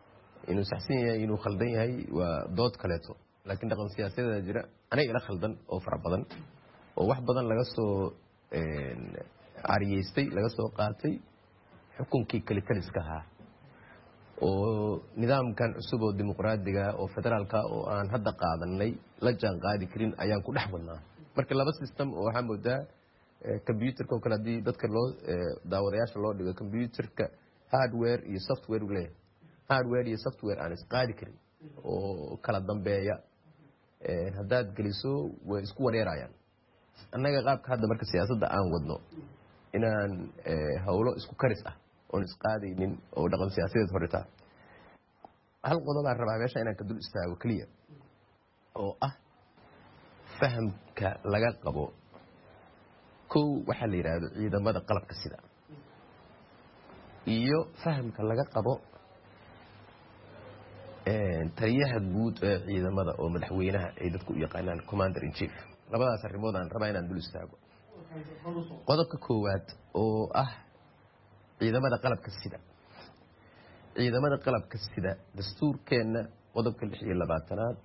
inuu saxsan yahay inuu khaldan yahay waa dood kaleeto laakiin dhaqan siyaasadeeda jira aniga ila khaldan oo fara badan oo wax badan laga soo cariyeystay laga soo qaatay xukunkii kalitaliska ahaa oo nidaamkan cusub oo dimuqraadiga oo federaalka oo aan hadda qaadanay la jaan qaadi karin ayaan ku dhex wadnaa marka laba system oo waxaa moodaa combyuterka oo kale haddii dadka loo daawadayaasha loo dhigo combyuterka hardware iyo software u leeyahay hardware iyo software aan isqaadi karin oo kala dambeeya haddaad geliso way isku wareerayaan annaga qaabka hadda marka siyaasadda aan wadno inaan hawlo isku karis ah oon isqaadaynin oo dhaqan siyaasadeed horitaa hal qodobaan rabaa meesha inaan ka dul istaago keliya oo ah fahamka laga qabo kow waxaa la yidhaahdo ciidamada qalabka sida iyo fahamka laga qabo taliyaha guud ee ciidamada oo madaxweynaha ay dadku u yaqaanaan commander in chief labadaas arrimood aan rabaa inaan dul istaago qodobka koowaad oo ah ciidamada qalabka sida ciidamada qalabka sida dastuurkeenna qodobka lix iyo labaatanaad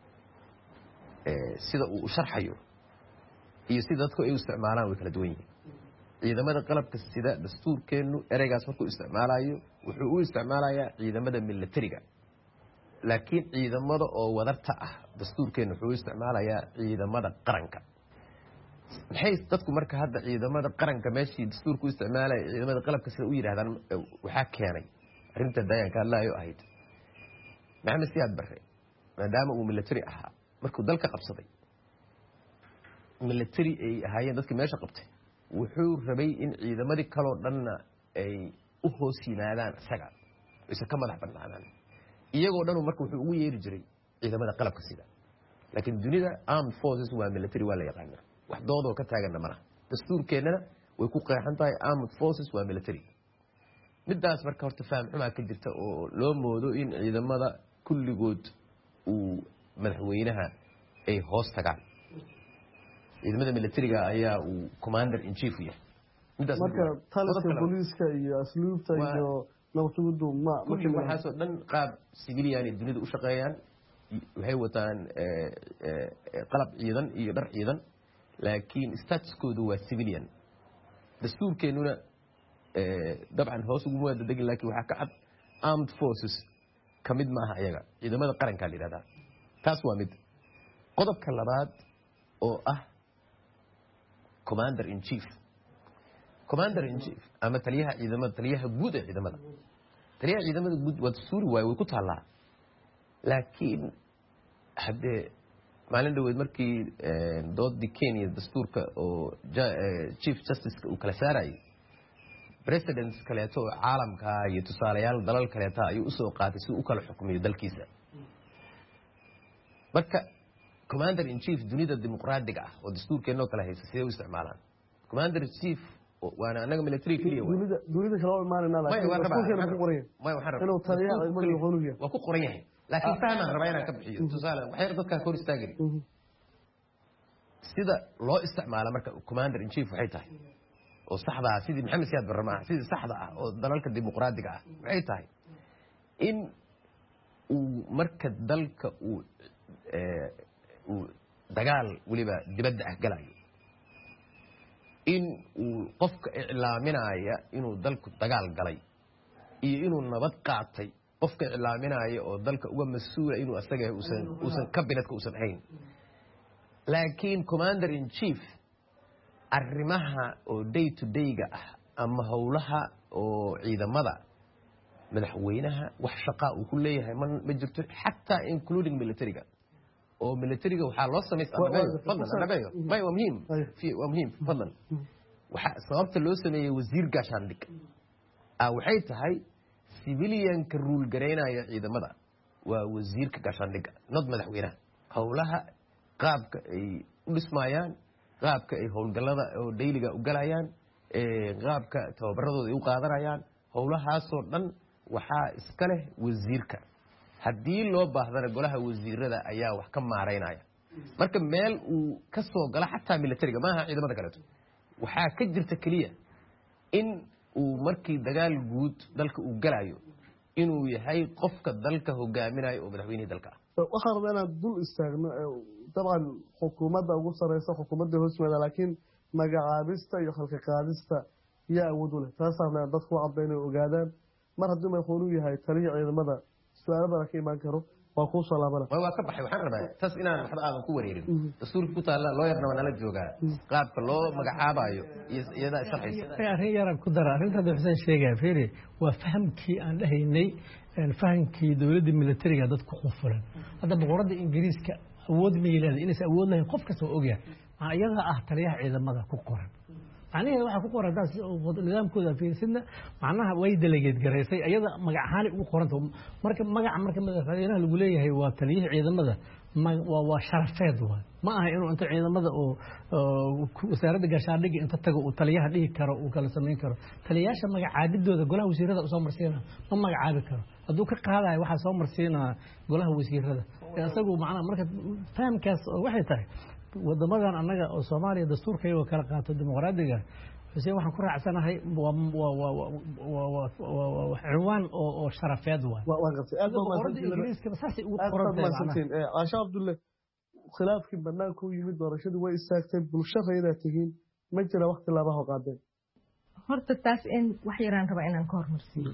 sida uu sharxayo iyo sida dadku ay u isticmaalaan way kala duwan yihiin ciidamada qalabka sida dastuurkeennu ereygaas markuu isticmaalayo wuxuu u isticmaalayaa ciidamada militariga laakiin ciidamada oo wadarta ah dastuurkeennu wuxuu u isticmaalayaa ciidamada qaranka maxay dadku marka hadda ciidamada qaranka meeshii dastuurku u isticmaalaya ciidamada qalabka sida u yidhahdaan waxaa keenay arrinta dayanka hadlaayo ahayd maxamed siyaad barre maadaama uu military ahaa markuu dalka qabsaday military ay ahaayeen dadkii meesha qabtay wuxuu rabay in ciidamadii kaloo dhanna ay u hoos yimaadaan isaga isa ka madax bannaanaan iyagoo dhanu marka wuxuu ugu yeeri jiray ciidamada qalabka sida laakiin dunida armed forces waa military waa la yaqaanaa wax doodoo ka taaganna malaha dastuurkeennana way ku qeexan tahay armed forces waa military middaas marka horta faham xumaa ka jirta oo loo moodo in ciidamada kulligood uu madaxweynaha ay hoos tagaan ciidamada militariga ayaa uu commander in chief yahay
marka taliska booliiska iyo asluubta iyo nabadsugudu ma
kulli waxaasoo dhan qaab civilian ay dunida u shaqeeyaan waxay wataan qalab ciidan iyo dhar ciidan laakiin statuskoodu waa civilian dastuurkeennuna dabcan hoos uguma wada degin laakiin waxaa ka cad armed forces ka mid maaha iyaga ciidamada qarankaa la yidhahdaa taas waa mid qodobka labaad oo ah commander in chief commander in chief ama taliyaha ciidamada taliyaha guud ee ciidamada taliyaha ciidamada guud waa dastuuri waaye way ku taallaa laakiin haddee maalin dhaweed markii doodii kenya dastuurka oo chief justiceka uu kala saarayay presidents kaleeto oo caalamka iyo tusaalayaal dalal kaleeta ayuu usoo qaatay si u kala xukmiyo dalkiisa marka commander in chief dunida dimuqraadiga ah oo dastuurkeennoo kale haysa sidee u isticmaalaan commander in chief waana anaga military keliya
dunida dunida kale oo imaanayna laakiin dastuurkeena ku qoran
may waxaan
inuu taliyaha ciidamada qowliga
waa ku qoran yahay laakiin fahmaan rabaa inaan ka bixiyo tusaale waxay dadka hor istaagay sida loo isticmaalo marka commander in chief waxay tahay oo saxda ah sidii maxamed siyaad barre maaha sidii saxda ah oo dalalka dimuqraadiga ah waxay tahay in uu marka dalka uu uu dagaal weliba dibadda ah galayo in uu qofka iclaaminaya inuu dalku dagaal galay iyo inuu nabad qaatay qofka iclaaminaya oo dalka uga mas-uula inuu asaga uusan uusan kabinetka uusan ahayn laakiin commander in chief arrimaha oo day to day-ga ah ama howlaha oo ciidamada madaxweynaha wax shaqaa uu ku leeyahay ma ma jirto xataa including militariga oo militariga waxaa loo samaysamay waa muhiim waa muhiim fadlan waxaa sababta loo sameeyey wasiir gaashaandhig ah waxay tahay civilianka ruul garaynaya ciidamada waa wasiirka gaashaandhigga not madaxweynaha howlaha qaabka ay u dhismayaan qaabka ay howlgallada oo dayliga u galayaan qaabka tababaradooda ay u qaadanayaan howlahaasoo dhan waxaa iska leh wasiirka haddii loo baahdana golaha wasiirada ayaa wax ka maaraynaya marka meel uu ka soo galo xataa militariga maaha ciidamada kaleeto waxaa ka jirta keliya in uu markii dagaal guud dalka uu galayo inuu yahay qofka dalka hogaaminayo oo madaxweynihii dalka ah
waxaan rabaa inaan dul istaagno dabcan xukuumadda ugu sareysa xukuumadda hoosmeeda laakiin magacaabista iyo khalka qaadista yaa awood u leh taasaan dadku u cadda inay ogaadaan mar haddii madaxweynuhu yahay taliyii ciidamada su-aalo badan ka imaan karo waa kuu soo laabana
waa ka baxay waxaan rabaa taas inaan waxba aadan ku wareerin dastuurka ku taalla loo yarna waa nala joogaa qaabka loo magacaabayo iyo iyadaa sharxaysa
arrin yaran ku dara arrintaada xuseen sheegaya fiiri waa fahamkii aan dhahaynay fahamkii dowladda militariga dadku qufulan hadda boqoradda ingiriiska awood ma leedahay inaysan awood lahayn qof kasta waa ogyahay maxaa iyaga ah taliyaha ciidamada ku qoran macnaheeda waxaa ku qoran taas nidaamkooda fiirsidna macnaha way delegeed garaysay iyada magac ahaan ugu qoranta marka magaca marka madaxweynaha lagu leeyahay waa taliyaha ciidamada waa waa sharafeed waa ma aha inuu inta ciidamada oo wasaaradda gaashaandhigga inta tago uu taliyaha dhihi karo uu kala samayn karo taliyayaasha magacaabidooda golaha wasiirada soo marsiina ma magacaabi karo hadduu ka qaadayo waxaa soo marsiinaa golaha wasiirada isagu macnaha marka fahamkaas waxay tahay wadamadan annaga oo Soomaaliya dastuurka iyo kala qaato dimuqraadiga xuseen waxaan ku raacsanahay waa cinwaan oo sharafeed waa
waa qabtay aad baa mahadsantiin Aasha Abdulle khilaafkii banaanka u yimid doorashadii way istaagtay bulshada tihiin ma jira waqti laba ho qaadeen
horta taas in wax yaraan raba inaan ka hormarsiiyo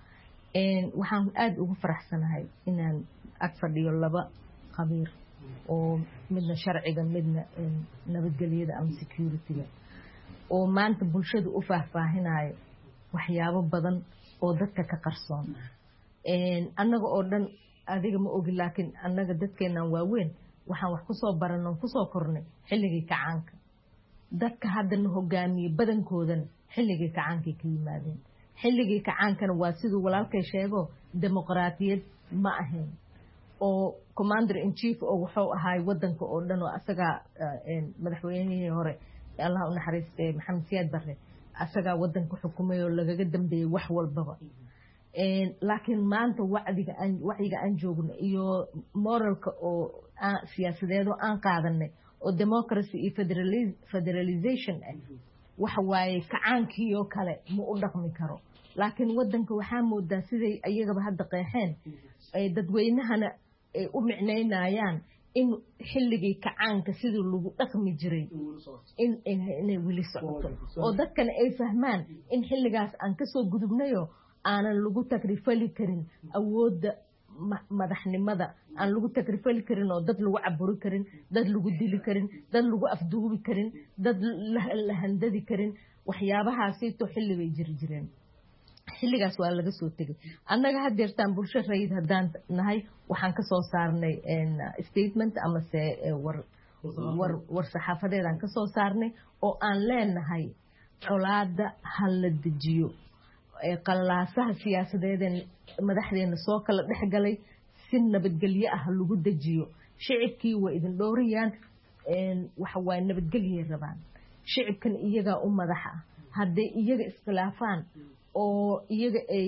een waxaan aad ugu faraxsanahay inaan ag fadhiyo laba qabiir oo midna sharciga midna nabadgelyada ama security-ga oo maanta bulshadu u faahfaahinayo waxyaabo badan oo dadka ka qarsoon een annaga oo dhan adiga ma ogi laakiin annaga dadkeenan waaweyn waxaan wax ku soo baranay ku soo kornay xilligii kacaanka dadka hadda la hogaamiye badankoodan xilligii kacaankii ka yimaadeen xilligii kacaankana waa siduu walaalkay sheego dimuqraadiyad ma ahayn oo commander in chief oo wuxuu ahaay wadanka oo dhan oo asaga madaxweynihii hore Allah u naxariistay Maxamed Siyaad Barre asaga wadanka xukumay oo lagaga dambeeyay wax walbaba een laakiin maanta wacdiga aan wacyiga aan joogno iyo moralka oo siyaasadeed oo aan qaadanay oo democracy iyo federalization ah waxa waaye kacaankii oo kale ma u dhaqmi karo laakiin wadanka waxaa moodaa siday ayagaba hadda qeexeen ay dadweynahana ay u micnaynayaan in xilligii kacaanka sidii lagu dhaqmi jiray in inay wili socoto oo dadkana ay fahmaan in xilligaas aan ka soo gudubnayo aanan lagu takrifali karin awoodda madaxnimada aan lagu takrifali karin oo dad lagu caburi karin dad lagu dili karin dad lagu afduubi karin dad la handadi karin waxyaabahaasito xilli bay jiri jireen xilligaas waa laga soo tegay annaga haddeertaan bulsho rayid haddaan nahay waxaan ka soo saarnay statement ama se war war war saxaafadeedaan ka soo saarnay oo aan leenahay colaada ha la dejiyo qalaasaha siyaasadeedeen madaxdeena soo kala dhexgalay si nabadgelyo ah lagu dejiyo shicibkii way idin dhowrayaan waxa waay nabadgelyay rabaan shicibkan iyagaa u madaxa hadday iyaga iskhilaafaan oo iyaga ay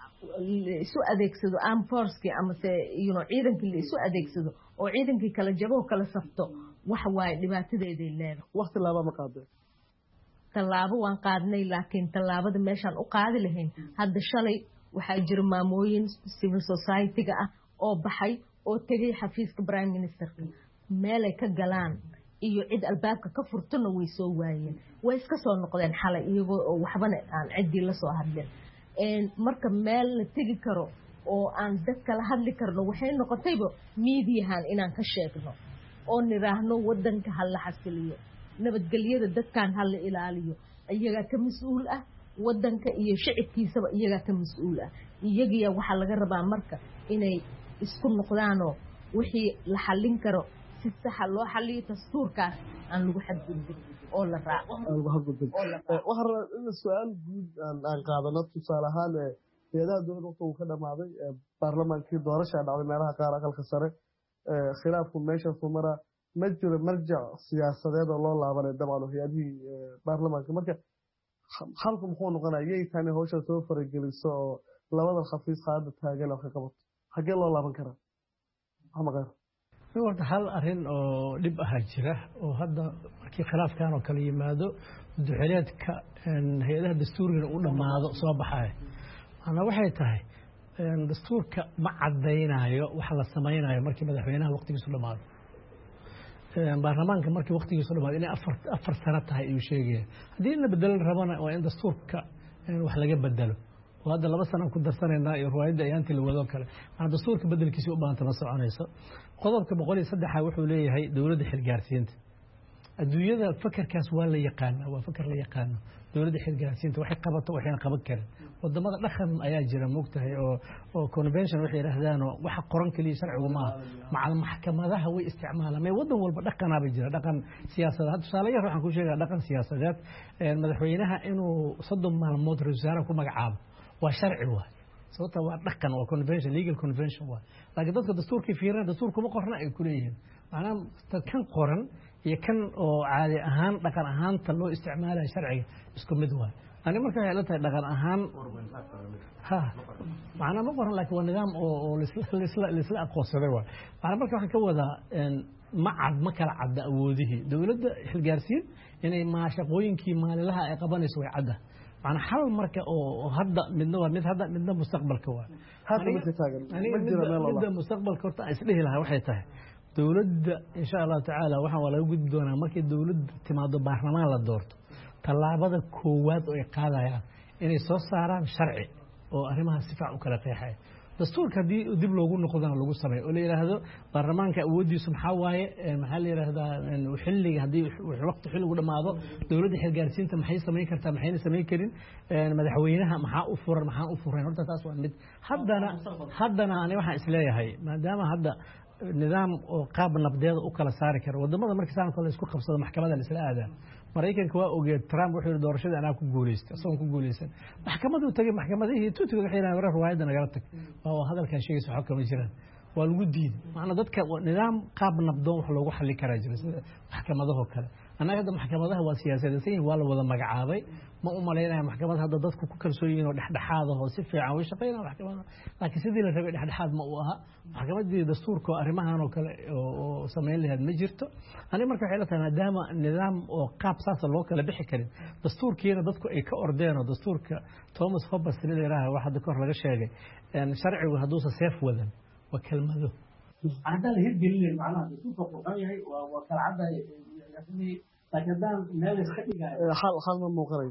isu adeegsado armed force ama se you know ciidankii la isu adeegsado oo ciidankii kala jabo kala safto waxa waay dhibaatadeeday leedahay
waqti laaba ma qaadeen
tallaabo waan qaadnay laakiin tallaabada meeshaan u qaadi lahayn hadda shalay waxaa jira maamooyin civil society-ga ah oo baxay oo tegay xafiiska prime ministerka meelay ka galaan iyo cid albaabka ka furtona way soo waayeen way iska soo noqdeen xalay iyagoo oo waxbana aan ciddii la soo hadlin marka meel la tegi karo oo aan dadka la hadli karno waxay noqotayba miidiyahan inaan ka sheegno oo niraahno wadanka ha la xasiliyo nabadgelyada dadkan ha la ilaaliyo iyagaa ka mas-uul ah wadanka iyo shicibkiisaba iyagaa ka mas-uul ah iyagiya waxaa laga rabaa marka inay isku noqdaanoo wixii la xallin karo si saxa loo xalliyo dastuurkaas aan lagu xadgudbin oo la raaco
waxaan rabaa in su-aal guud aan qaadano tusaale ahaan hay-adaha dowladda waqti uu ka dhamaaday baarlamaankii doorashaa dhacday meelaha qaar aqalka sare khilaafku meeshaasuu maraa ma jiro marjac siyaasadeed oo loo laabanay dabcan hay-adihii baarlamaanka marka halku muxuu noqonaya yay tani hawsha soo farageliso oo labadan khafiis qaada taagan oo ka qabato xaggee loo laaban karaa maxamed khayr
horta hal arrin oo dhib ahaa jira oo hadda markii khilaafkan oo kala yimaado duxeleedka hay-adaha dastuuriga u dhammaado soo baxaya macnaa waxay tahay dastuurka ma cadaynayo waxa la samaynayo markii madaxweynaha waqtigiisu dhamaado baarlamaanka markii waqtigiisu dhamaado inay afar afar sano tahay ayuu sheegaya haddii in la bedelan rabana waa in dastuurka wax laga bedelo oo hadda laba sano ku darsanaynaa iyo riwaayadda ayaantii la wado kale aan dastuurka bedelkiisa u baahanta ma soconayso qodobka boqol iyo saddex wuxuu leeyahay dowladda xilgaarsiinta adduunyada fakarkaas waa la yaqaana waa fakar la yaqaano dowladda xilgaarsiinta waxay qabato waxayna qaban karin wadamada dhaqan ayaa jira moogtahay oo oo convention waxay yiraahdaan waxa qoran kaliya sharcigu ma macal maxkamadaha way isticmaalaan may wadan walba dhaqanaaba jira dhaqan siyaasadeed tusaale yar waxaan ku sheegaa dhaqan siyaasadeed madaxweynaha inuu soddon maalmood rasaara ku magacaabo waa sharci waay sababta waa dhaqan waa convention legal convention waay laakiin dadka dastuurkii fiirina dastuurka ma qorna ay ku leeyihiin macnaha kan qoran iyo kan oo caadi ahaan dhaqan ahaanta loo isticmaalayo sharciga isku mid waay ani marka waxay la tahay dhaqan ahaan ha macnaha ma qoran laakiin waa nidaam oo laisla aqoonsaday waay macnaha marka waxaan ka wadaa ma cad ma kala cadda awoodihii dowladda xilgaarsiin inay maashaqooyinkii maalinlaha ay qabanayso way cadda macna hal marka oo hadda midna waa mid hadda midna mustaqbalka waa
hadda mid taagan ma jira meel
midda mustaqbalka horta isdhihi lahaa waxay tahay dowladda insha Allah tacaala waxaan waa laga gudbi doonaa markii dowladda timaado baarlamaan la doorto tallaabada koowaad oo ay qaadayaan inay soo saaraan sharci oo arrimaha si fiican u kala qeexaya dastuurka haddii dib loogu noqdana lagu sameeyo oo la yiraahdo baarlamaanka awoodiisu maxaa waaye maxaa la yiraahdaa xilliga haddii waqti xilligu dhamaado dowladda xilgaarsiinta maxay sameyn kartaa maxayna sameyn karin madaxweynaha maxaa u furan maxaa u furan horta taas waa mid haddana haddana ani waxaan isleeyahay maadaama hadda nidaam oo qaab nabdeed u kala saari kara wadamada markii saan kale isku qabsado maxkamadda la isla aadaa maraykanka waa ogeed Trump wuxuu doorashada anaa ku guuleystay asoo ku guuleysan maxkamaddu tagay maxkamadihii tuutiga waxay yiraahdeen warar riwaayadda nagala tag waa hadalkan sheegayso xog kama jiraan waa lagu diiday macna dadka nidaam qaab nabdoon wax loogu xalli karaa jira sida maxkamadaha kale anaga hadda maxkamadaha waa siyaasadaysan waa la wada magacaabay ma u maleynaya maxkamad hadda dadku ku kalsoon yihiin oo dhexdhexaad ah oo si fiican way shaqeynayaan maxkamada laakiin sidii la rabay dhexdhexaad ma u aha maxkamadii dastuurka arrimahan oo kale oo sameyn lahayd ma jirto ani marka waxay la tahay maadaama nidaam oo qaab saas loo kala bixi karin dastuurkiina dadku ay ka ordeen oo dastuurka Thomas Hobbes leeyahay waxa hadda kor laga sheegay in sharcigu hadduu seef wadan wa kelmado
عندنا هيد بالليل معناها بتشوف القرآن هي وكالعادة يعني لكن ده ناس خديجة
حال حال من مقرن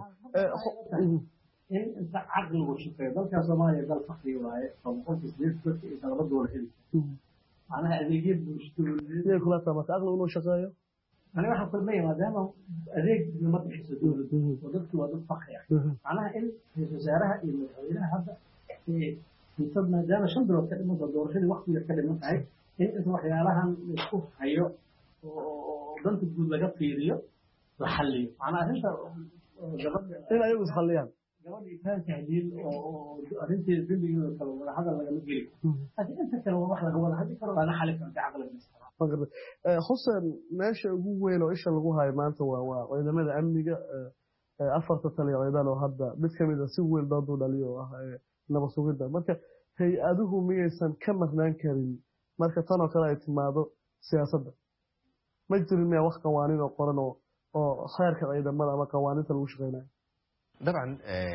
إن أنت عقل وشفاء ده كزمان ده الفقري وعي فمقصد ليش بس إذا رد ولا حلو معناها أديجيب وشتول
ليه خلاص ما تعقل ونو شقايا
أنا واحد في المية ما دام أديك ما تحس دول وضدك وضد فقر يعني معناها إن في زارها إلى إلى هذا يصير ما دام شندرو كلمة الدور في الوقت اللي كلمة هاي إنت وحيالها نشوف هيو وضنت تقول لك في ريو وحلي أنا أنت جرب
إيه أيوة خليان
جرب كان تعديل وأنت الفيلم يقول هذا اللي مجري لكن أنت كلام واحد هو هذه كلام أنا حالك أنت عقل الناس
فقط خصوصا ماشي جوه لو إيش اللي جوه هاي ما أنت وإذا ماذا أمني أفر تطلع إذا لو هذا بس كم إذا سوى الضاد ولا ليه نبى سويدا marka hay-aduhu miyaysan ka marnaan karin marka tan oo kale ay timaado siyaasadda ma jirin miya wax qawaaniin oo qoran oo oo xeerka ciidamada ama qawaaniinta lagu shaqeynayo
dabcan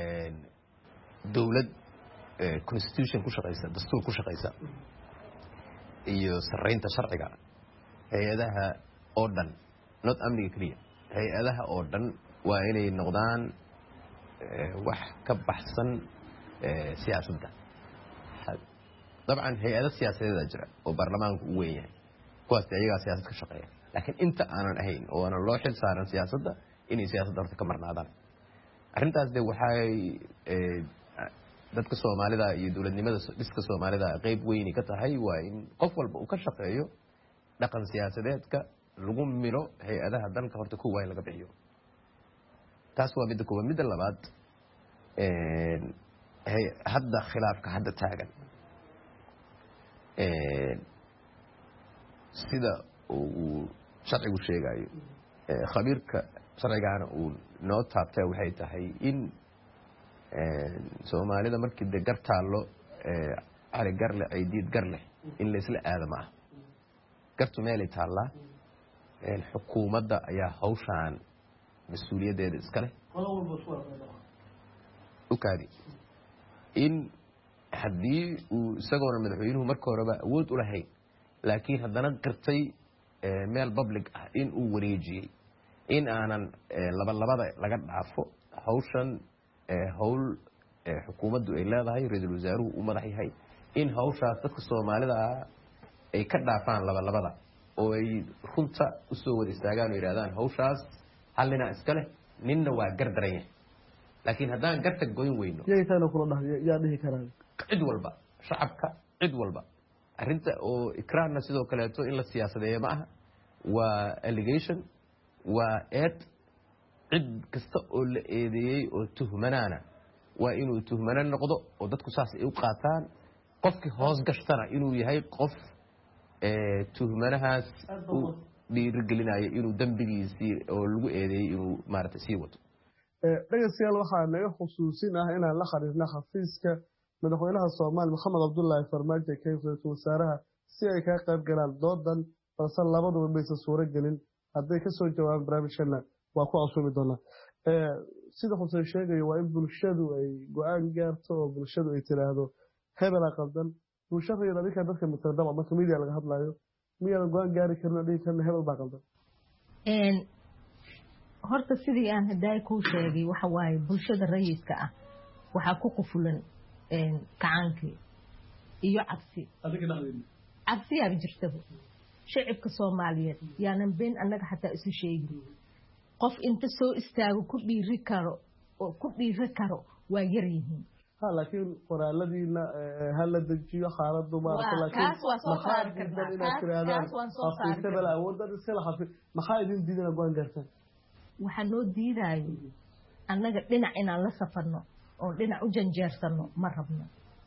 dawlad constitution ku shaqeysa dastuur ku shaqeysa iyo sareynta sharciga hay-adaha oo dhan not amniga kaliya hay-adaha oo dhan waa inay noqdaan wax ka baxsan siyaasadda dabcan hay-ado siyaasadeed jira oo baarlamaanku u weyn yahay kuwaas ayaga siyaasad ka shaqeeya laakiin inta aanan ahayn oo aan loo xil saaran siyaasadda inay siyaasadda horta ka marnaadaan arrintaas de waxay dadka Soomaalida iyo dawladnimada dhiska Soomaalida qayb weyn ka tahay waa in qof walba uu ka shaqeeyo dhaqan siyaasadeedka lagu miro hay-adaha dalka horta ku way laga bixiyo taas waa mid kooban mid labaad ee هي هذا خلافك هذا تاجن سيدا وشرعي وشيء جاي خبيرك شرعي جانا ونوت هابته وحي تهي إن سومالي ده مركز ده جرت على على جرله عيديد جرله إن ليس لآدم معه جرت مالي تعالى الحكومة ده يا هوشان مسؤولية ده إسكاله وكادي in haddii uu isagoona madaxweynuhu marka horeba awood u lahayn laakiin haddana qirtay meel public ah in uu wareejiyey in aanan labalabada laga dhaafo hawshan hawl xukuumaddu ay leedahay ra-iisul wasaaruhu u madax yahay in hawshaas dadka soomaalida ah ay ka dhaafaan labalabada oo ay runta usoo wada istaagaan oo yidhahdaan hawshaas hal ninaa iska leh ninna waa gardaran yahay laakiin haddaan garta goyn weyno
yaa dhihi karaan
cid walba shacabka cid walba arrinta oo ikraarna sidoo kaleeto in la siyaasadeeyo ma aha waa allegation waa eed cid kasta oo la eedeeyey oo tuhmanaana waa inuu tuhmana noqdo oo dadku saas ay u qaataan qofkii hoos gashtana inuu yahay qof tuhmanahaas u dhiirigelinayo inuu dembigiisii oo lagu eedeeyey inuu maaragtay sii wato
dhegeystayaal waxaa naga xusuusin ah inaan la xiriirna xafiiska madaxweynaha soomaaliya maxamed cabdullaahi farmaajo ee ra-iisul wasaaraha si ay kaga qayb galaan doodan balse labaduba maysan suuro gelin hadday kasoo jawaabaan barnaamijkana waa ku casuumi doonaa sida xuseen sheegayo waa in bulshadu ay go-aan gaarto oo bulshadu ay tiraahdo hebela qaldan bulshada iyo adinka dadka mitardaba marka media laga hadlayo miyaadan go-aan gaari karin oo dhihi karna hebel baa qaldan
horta sidii aan hadaay kuu sheegay waxa waaye bulshada rayidka ah waxaa ku qufulan kacaankii iyo cabsi cabsiyaaba jirtaba shacibka soomaaliyeed yaanan been annaga xataa isu sheegin qof inta soo istaago ku dhiiri karo oo ku dhiiri karo waa yar yihiin
ha laakiin qoraaladiina hala dejiyo xaaladu maaragtay laakiin
kaas waa soo saari karnaa kaas waan soo saari
karnaa awoodda iskala xafi maxaa idin diidana go-aan gaartaan
waxaa noo diidayo annaga dhinac inaan la safarno oo dhinac u janjeersano ma rabno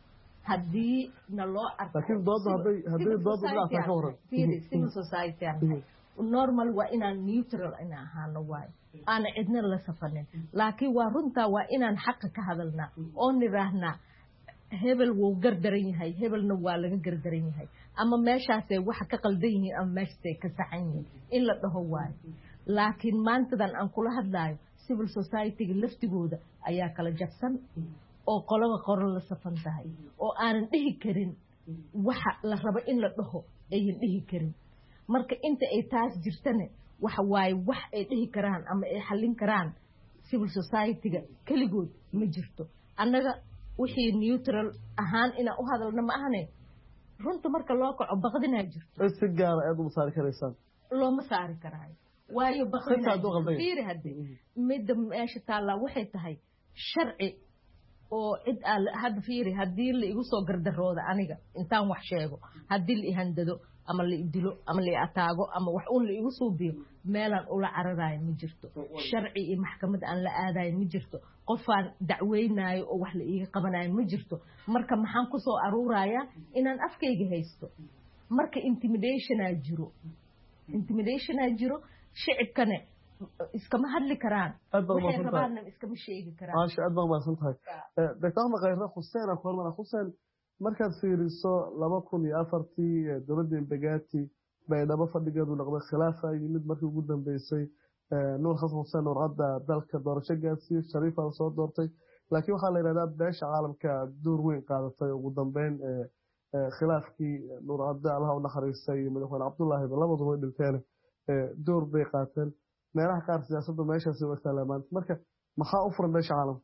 haddii na loo arko
laakiin dooda hadday hadday dooda dhinac ka horan
civil society normal waa inaan neutral in ahaano waayo aana cidna la safarnin laakiin waa runtaa waa inaan xaqa ka hadalnaa oo nidhaahnaa hebel wuu gardaran yahay hebelna waa laga gardaran yahay ama meeshaasay waxa ka qaldan yihiin ama meeshaasay ka saxan yihiin in la dhaho waayo laakiin maantadan aan kula hadlaayo civil society-ga laftigooda ayaa kala jabsan oo qolaba qoro la safan tahay oo aanan dhihi karin waxa la rabo in la dhaho ayan dhihi karin marka inta ay taas jirtana waxa waaye wax ay dhihi karaan ama ay xallin karaan civil society-ga keligood ma jirto annaga wixii neutral ahaan inaan u hadalna ma ahane runta marka loo kaco baqdinaa jirto
si gaara aad uma saari karaysaan
looma saari karaayo waayo baqdinaafiiri hadde midda meesha taallaa waxay tahay sharci oo cid aa hadda fiiri haddii la igu soo gardarooda aniga intaan wax sheego haddii la ihandado ama la idilo ama la ataago ama wax uun la igu suubiyo meelaan ula cararayo ma jirto sharci iyo maxkamad aan la aadayo ma jirto qofaan dacweynaayo oo wax la iiga qabanayo ma jirto marka maxaan ku soo aruurayaa inaan afkayga haysto marka intimidationaa jiro intimidationaa jiro shicibkane iskama hadli karaan waxay rabaanna iskama sheegi karaan
maasha aad baa umahadsan tahay doctor axmed khayre xuseen aan ku hormara xuseen markaad fiiriso laba kun iyo afartii dowladda embegati baydhabo fadhigeedu noqday khilaafa yimid markii ugu dambeysay nuur xasan xuseen nuur cadda dalka doorasho gaadsiiyey shariifa la soo doortay laakiin waxaa la yidhahdaa beesha caalamka door weyn qaadatay ugu dambeyn khilaafkii nuur cadda allaha u naxariistay iyo madaxweyne cabdullaahiba labaduba way dhinteen door bay qaateen meelaha qaar siyaasadda meeshaasi u egtaa maanta marka maxaa u furan beesha caalamka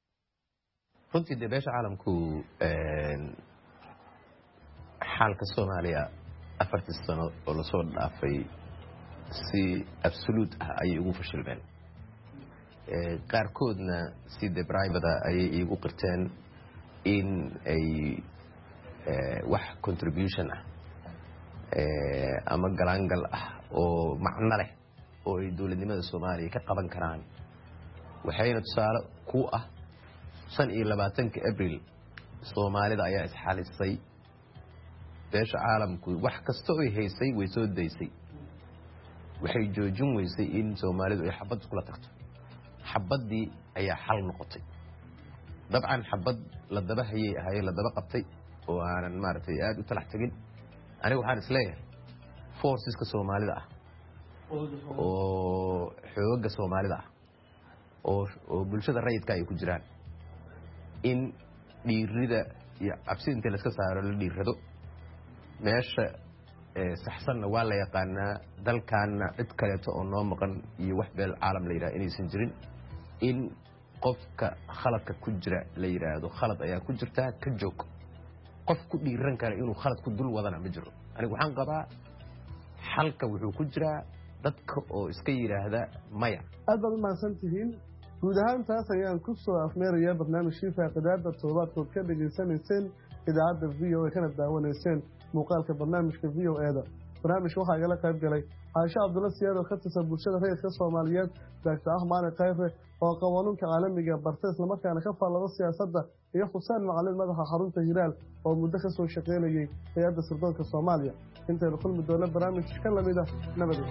runtii dee beesha caalamku xaalka soomaaliya afartii sano oo lasoo dhaafay si absoluut ah ayay ugu fashilmeen qaarkoodna si de bribada ayay iigu qirteen in ay wax contribution ah ama galaangal ah oo macno leh oo ay dowladnimada soomaaliya ka qaban karaan waxayna tusaale ku ah shan iyo labaatanka abril soomaalida ayaa isxalisay beesha caalamku wax kasta oy haysay way soo daysay waxay joojin weysay in soomaalidu ay xabad kula tagto xabaddii ayaa xal noqotay dabcan xabad la daba hayay ahaye la daba qabtay oo aanan maaragtay aada u talax tegin aniga waxaan isleeyahay forceska soomaalida ah oo xooga soomaalida ah oo oo bulshada rayidka ay ku jiraan in dhiirida iyo cabsi inta la iska saaro la dhiirado meesha saxsanna waa la yaqaanaa dalkaana cid kaleeto oo noo maqan iyo wax beel caalam la yidhaha inaysan jirin in qofka khaladka ku jira la yidhaahdo khalad ayaa ku jirtaa ka joog qof ku dhiiran kara inuu khalad ku dul wadana ma jiro anigu waxaan qabaa xalka wuxuu ku jiraa dadka oo iska yidhaahda maya
aad baad u mahadsan tihiin guud ahaan taas ayaan ku soo afmeerayaa barnaamijkii faaqidaada toddobaadkood ka dhegaysanayseen idaacadda v o a kana daawanayseen muuqaalka barnaamijka v o eda barnaamijka waxaa igala qayb galay caasho cabdulla siyaad oo ka tirsan bulshada rayidka soomaaliyeed doctor ahmaane khayre oo qawaanunka caalamiga barta islamarkaana ka faallado siyaasadda iyo xuseen macalin madaxa xarunta hilaal oo muddo ka soo shaqaynayay hay-adda sirdoonka soomaaliya intaynu kulmi doona barnaamij ka lamid ah nabadee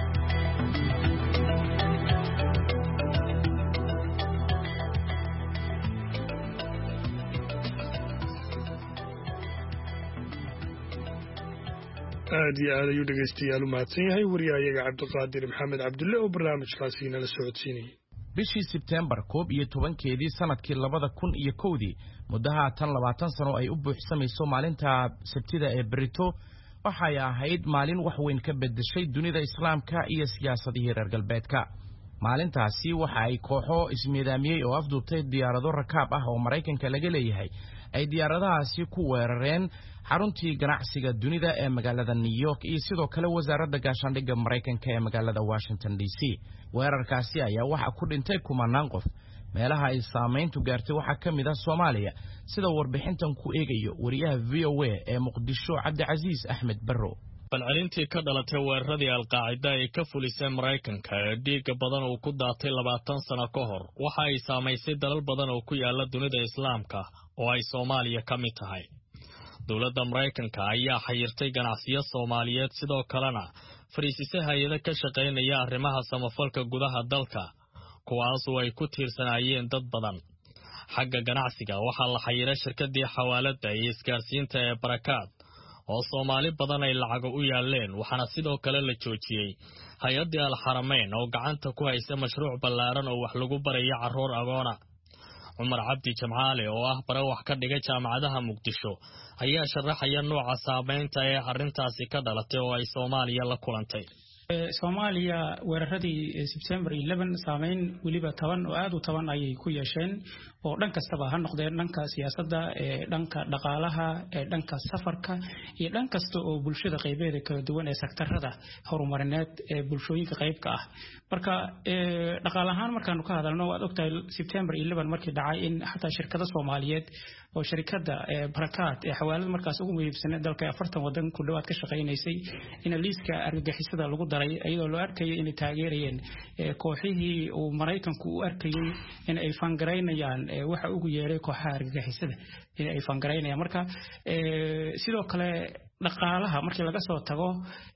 aad iyo aad ayuu dhegaystayaal u mahadsan yahay wariyahayaga cabdiqaadir maxamed cabdulle oo barnaamijkaasi nala socodsiinayay
bishii sebteembar koob iyo tobankeedii sanadkii labada kun iyo kowdii muddaha tan labaatan sano ay u buuxsamayso maalinta sabtida ee berito waxay ahayd maalin wax weyn ka beddeshay dunida islaamka iyo siyaasadihii reer galbeedka maalintaasi waxa ay kooxo ismiidaamiyey oo afduubtay diyaarado rakaab ah oo maraykanka laga leeyahay ay diyaaradahaasi ku weerareen xaruntii ganacsiga dunida ee magaalada New York iyo sidoo kale wasaaradda gaashaandhigga Mareykanka ee magaalada Washington D C weerarkaasi ayaa waxa ku dhintay kumanaan qof meelaha ay saameyntu gaartay waxa kamid ah Soomaaliya sida warbixintan ku eegayo wariyaha V O A ee Muqdisho Cabdicasiis Axmed Barro
balcelintii ka dhalatay weeraradii alqaacida ay ka fulisay Mareykanka ee dhiiga badan oo ku daatay labaatan sano ka hor waxa ay saameysay dalal badan oo ku yaala dunida islaamka oo ay Soomaaliya ka mid tahay dowladda Mareykanka ayaa xayirtay ganacsiyo Soomaaliyeed sidoo kalena fariisisay hay'ado ka shaqeynaya arrimaha samafalka gudaha dalka kuwaas oo ay ku tiirsanayeen dad badan xagga ganacsiga waxaa la xayiray shirkadii xawaalada iyo isgaarsiinta ee Barakaad oo Soomaali badan ay lacag u yaaleen waxaana sidoo kale la joojiyay hay'adii Al-Xarameyn oo gacanta ku haysa mashruuc ballaaran oo wax lagu barayo carruur agoona Umar Cabdi Jamcaale oo ah bare wax ka dhigay jaamacadaha Muqdisho ayaa sharaxaya nooca saameynta ee arrintaasi ka dhalatay oo ay Soomaaliya la kulantay
Soomaaliya weeraradii September eleven saameyn waliba toban oo aad u toban ayay ku yeesheen oo dhan kastaba ha noqdeen dhanka siyaasadda ee dhanka dhaqaalaha ee dhanka safarka iyo dhan kasta oo bulshada qaybeeda kala duwan ee sektarada horumarineed ee bulshooyinka qaybka ah marka dhaqaalahaan markaanu ka hadalno waad ogtahay September eleven markii dhacay in xataa shirkado Soomaaliyeed oo shirkadda Barakaad ee xawaalad markaas ugu muhiimsan dalka afartan wadan ku dhawaad ka shaqeynaysay in liiska argagixisada lagu daray iyadoo loo arkayay in taageerayeen kooxihii uu Mareykanku u arkayay in ay fangareynayaan waxa ugu yeeray kooxaha argagixisada in ay fangareynayaan marka sidoo kale dhaqaalaha markii laga soo tago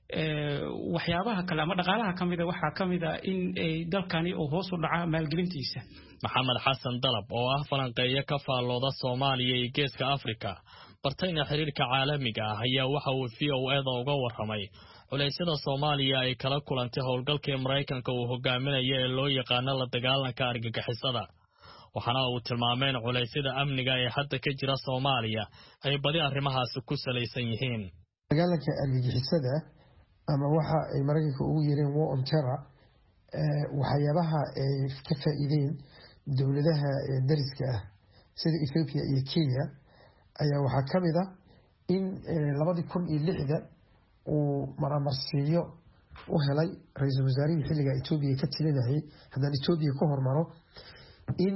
waxyaabaha kale ama dhaqaalaha kamida waxa kamida in ay dalkani oo hoos u dhaca maalgelintiisa
Maxamed Xasan Dalab oo ah falanqeeyo ka faallooda Soomaaliya iyo Geeska Afrika bartayna xiriirka caalamiga ah ayaa waxa uu V O A da uga warramay culaysyada Soomaaliya ay kala kulantay howlgalkii Mareykanka uu hogaaminayo ee loo yaqaan la dagaalanka argagixisada waxaana uu tilmaamay in culaysyada amniga ee hadda ka jira Soomaaliya ay badi arrimahaas ku salaysan yihiin
dagaalanka argagixisada ama waxa ay Mareykanka ugu yeereen war on terror waxyaabaha ay ka faa'iideen dowladaha dariska ah sida Ethiopia iyo Kenya ayaa waxa kamid ah in labadi kun iyo lixda uu maramarsiyo u helay ra'iisul wasaaraha xilliga Ethiopia ka tilinayay haddana Ethiopia ku hormaro in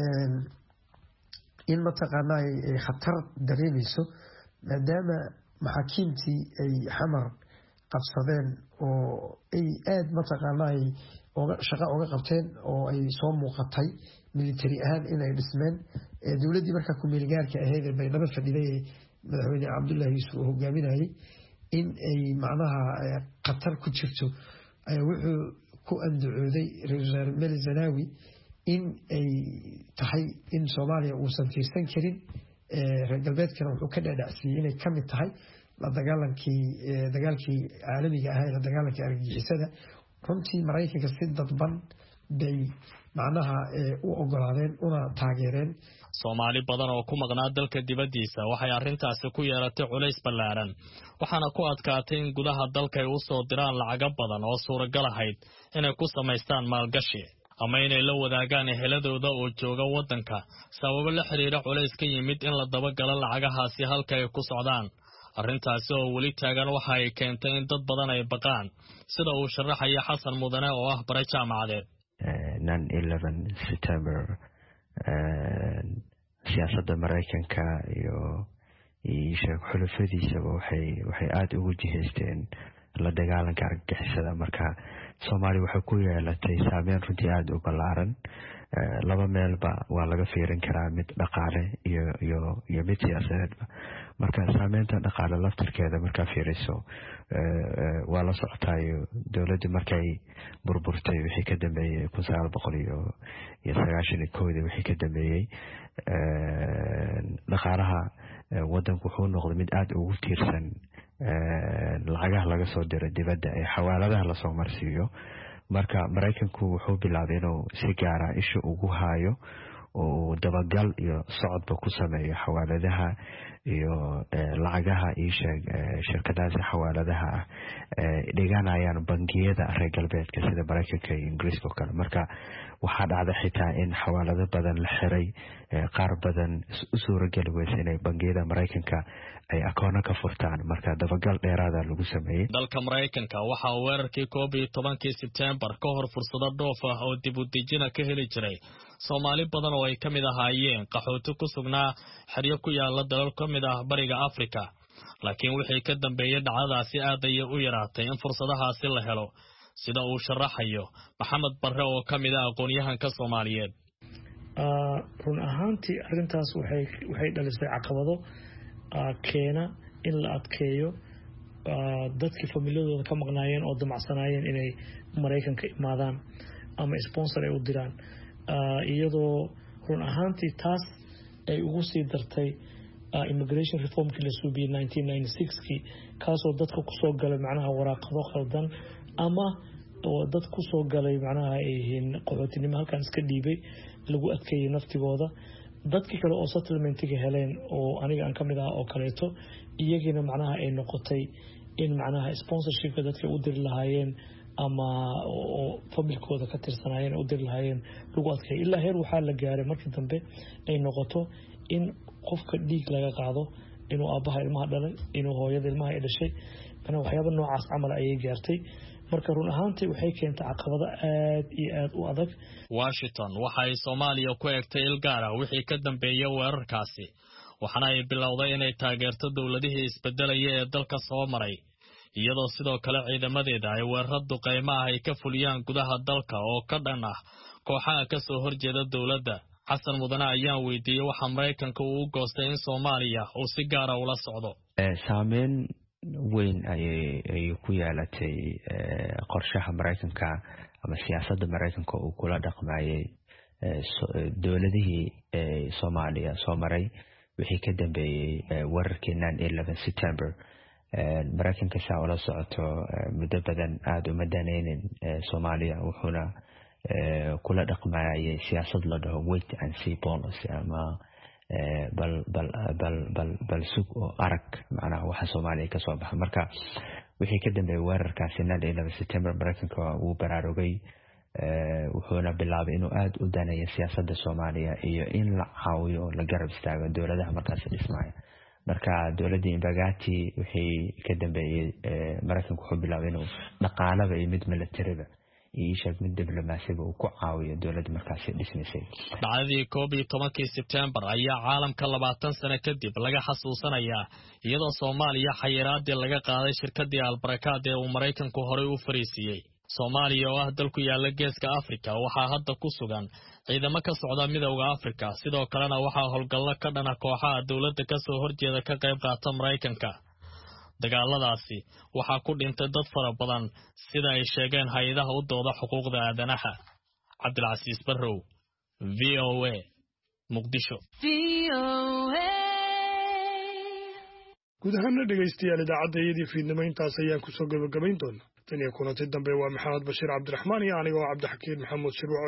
in mataqaanaa ay khatar dareemayso maadaama maxaakiimtii ay xamar qabsadeen oo ay aad mataqaanaa oo shaqo uga qabteen oo ay soo muuqatay military ahaan inay dhismeen dowladii markaa ku meelgaarka ahayd ee baydhabo fadhiday madaxweyne Cabdullaahi Yuusuf oo hogaaminayay in ay macnaha qatar ku jirto ayaa wuxuu ku andacooday ra'iisul wasaare Zanaawi in ay tahay in Soomaaliya uusan fiirsan karin reer galbeedkana wuxuu ka dhaadhacsiyay inay ka mid tahay la dagaalankii dagaalkii caalamiga ahaa ee la dagaalanka argagixisada runtii Mareykanka si dadban bay macnaha u ogolaadeen una taageereen.
Soomaali badan oo ku maqnaa dalka dibadiisa waxay arrintaasi ku yeelatay culays ballaaran waxaana ku adkaatay in gudaha dalka ay u soo diraan lacago badan oo suuragal ahayd inay ku samaystaan maalgashi ama inay la wadaagaan eheladooda oo jooga waddanka sababo la xiriira culays ka yimid in la dabagalo lacagahaasi halka ay ku socdaan. arrintaasi oo weli taagan waxa ay keentay in dad badan ay baqaan sida uu sharaxaya Xasan Mudane oo ah bare jaamacadeed.
nine eleven September siyaasadda Mareykanka iyo iyo xulufadiisa waxay waxay aad ugu jihaysteen la dagaalanka argagixisada marka Soomaaliya waxay ku yeelatay saameyn runtii aad u ballaaran. laba meelba waa laga fiirin karaa mid dhaqaale iyo iyo iyo mid siyaasadeed marka saameynta dhaqaale laftirkeeda marka fiiriso waa la socotaayo dawladda markay burburtay wixii ka dambeeyay kun sagaal boqol iyo sagaashan iyo kow wixii ka dambeeyay dhaqaalaha waddanku wuxuu noqday mid aad ugu tiirsan lacagaha laga soo diray dibadda ee xawaaladaha la soo marsiiyo marka Mareykanku wuxuu bilaabay inuu si gaar ah isha ugu haayo oo dabagal iyo socodba ku sameeyo xawaaladaha iyo lacagaha iyo shirkadaha xawaaladaha dhiganayaan bangiyada reer galbeedka sida Mareykanka iyo Ingiriiska oo kale marka waxaa dhacday xitaa in xawaalado badan la xiray qaar badan u suuragal weysay inay bangiyada Mareykanka ay akoona ka furtaan marka dabagal dheeraada lagu sameeyay.
dalka Mareykanka waxa uu weerarkii koob iyo tobankii September ka hor fursado dhoof ah oo dib u dejin ka heli jiray Soomaali badan oo ay ka mid ahaayeen qaxooti ku sugnaa xeryo ku yaala dalal ka mid ah bariga Afrika laakiin wixii ka dambeeyay dhacdadaasi aad ay u yaraatay in fursadahaasi la helo sida uu sharaxayo Maxamed Barre oo ka mid ah aqoon-yahanka Soomaaliyeed.
run ahaantii arrintaas waxay waxay dhalisay caqabado keena in la adkeeyo dadkii familiyadooda ka maqnaayeen oo damacsanaayeen inay Mareykanka imaadaan ama sponsor ay u diraan iyadoo run ahaantii taas ay ugu sii dartay immigration reformkii la suubiyay nineteen ninety-six-kii kaasoo dadka ku soo galay macnaha waraaqado khaldan ama oo dad ku soo galay macnaha ay yihiin qaxootinimo halkan iska dhiibay lagu adkeeyay naftigooda dadkii kale oo settlementiga heleen oo aniga aan ka mid ah oo kaleeto iyagina macnaha ay noqotay in macnaha sponsorshipka dadka u diri lahaayeen ama oo familkooda ka tirsanaayeen u diri lahaayeen lagu adkeeyay ilaa heer waxaa la gaaray markii dambe ay noqoto in qofka dhiig laga qaado inuu aabaha ilmaha dhalay inuu hooyada ilmaha ay dhashay macnaha waxyaabo noocaas camal ayay gaartay marka run ahaantii waxay keentay caqabado aad iyo aad u adag.
Washington waxa ay Soomaaliya ku eegtay il gaar ah wixii ka dambeeyay weerarkaasi waxaana ay bilowday inay taageerto dawladihii isbedelaya ee dalka soo maray iyadoo sidoo kale ciidamadeeda ay weerar duqeymo ah ay ka fuliyaan gudaha dalka oo ka dhan ah kooxaha ka soo horjeeda dawladda. Xasan Mudane ayaan weydiiyay waxa Mareykanka uu u goostay in Soomaaliya uu si gaar ah ula socdo.
saameyn weyn ayay ku yeelatay qorshaha Mareykanka ama siyaasadda Mareykanka uu kula dhaqmayay dawladihii Soomaaliya soo maray wixii ka dambeeyay weerarkii nine eleven September. Mareykanka saa ula socoto muddo badan aad uma danaynin Soomaaliya wuxuuna kula dhaqmayay siyaasad la dhaho wait and see policy ama bal bal bal bal bal sug oo arag macnaha waxa Soomaaliya ka soo baxay marka wixii ka dambeeyay weerarkaasi nine eleven September Mareykanka uu baraarugay wuxuuna bilaabay inuu aad u daneeyo siyaasadda Soomaaliya iyo in la caawiyo la garab istaago dawladaha markaas dhismaya marka dawladda Imbagati wixii ka dambeeyay Mareykanka wuxuu bilaabay inuu dhaqaalaha iyo mid militariga iyo shaq mid diblomaasiga uu ku caawiyo dawladda markaas dhismaysay.
dhacdadii koob iyo tobankii September ayaa caalamka labaatan sano kadib laga xasuusanayaa iyadoo Soomaaliya xayiraadii laga qaaday shirkadii Albarakaad ee uu Mareykanku horey u fariisiyay. Soomaaliya oo ah dalku yaala geeska Afrika waxaa hadda ku sugan ciidamo ka socda midowga Afrika sidoo kalena waxaa howlgallo ka dhana kooxaha dawladda ka soo horjeeda ka qayb qaata Mareykanka. dagaaladaasi waxaa ku dhintay dad fara badan sida ay sheegeen hay'adaha u dooda xuquuqda aadanaha. Cabdilcasiis Barrow, V O A, Muqdisho.
guud ahaana dhegaystayaal idaacadda iyadii fiidnimo intaas ayaan kusoo gabagabayn doonaa tan iyo kulanti dambe waa maxamed bashiir cabdiraxmaan iyo anigoo cabdixakiin maxamuud shirwac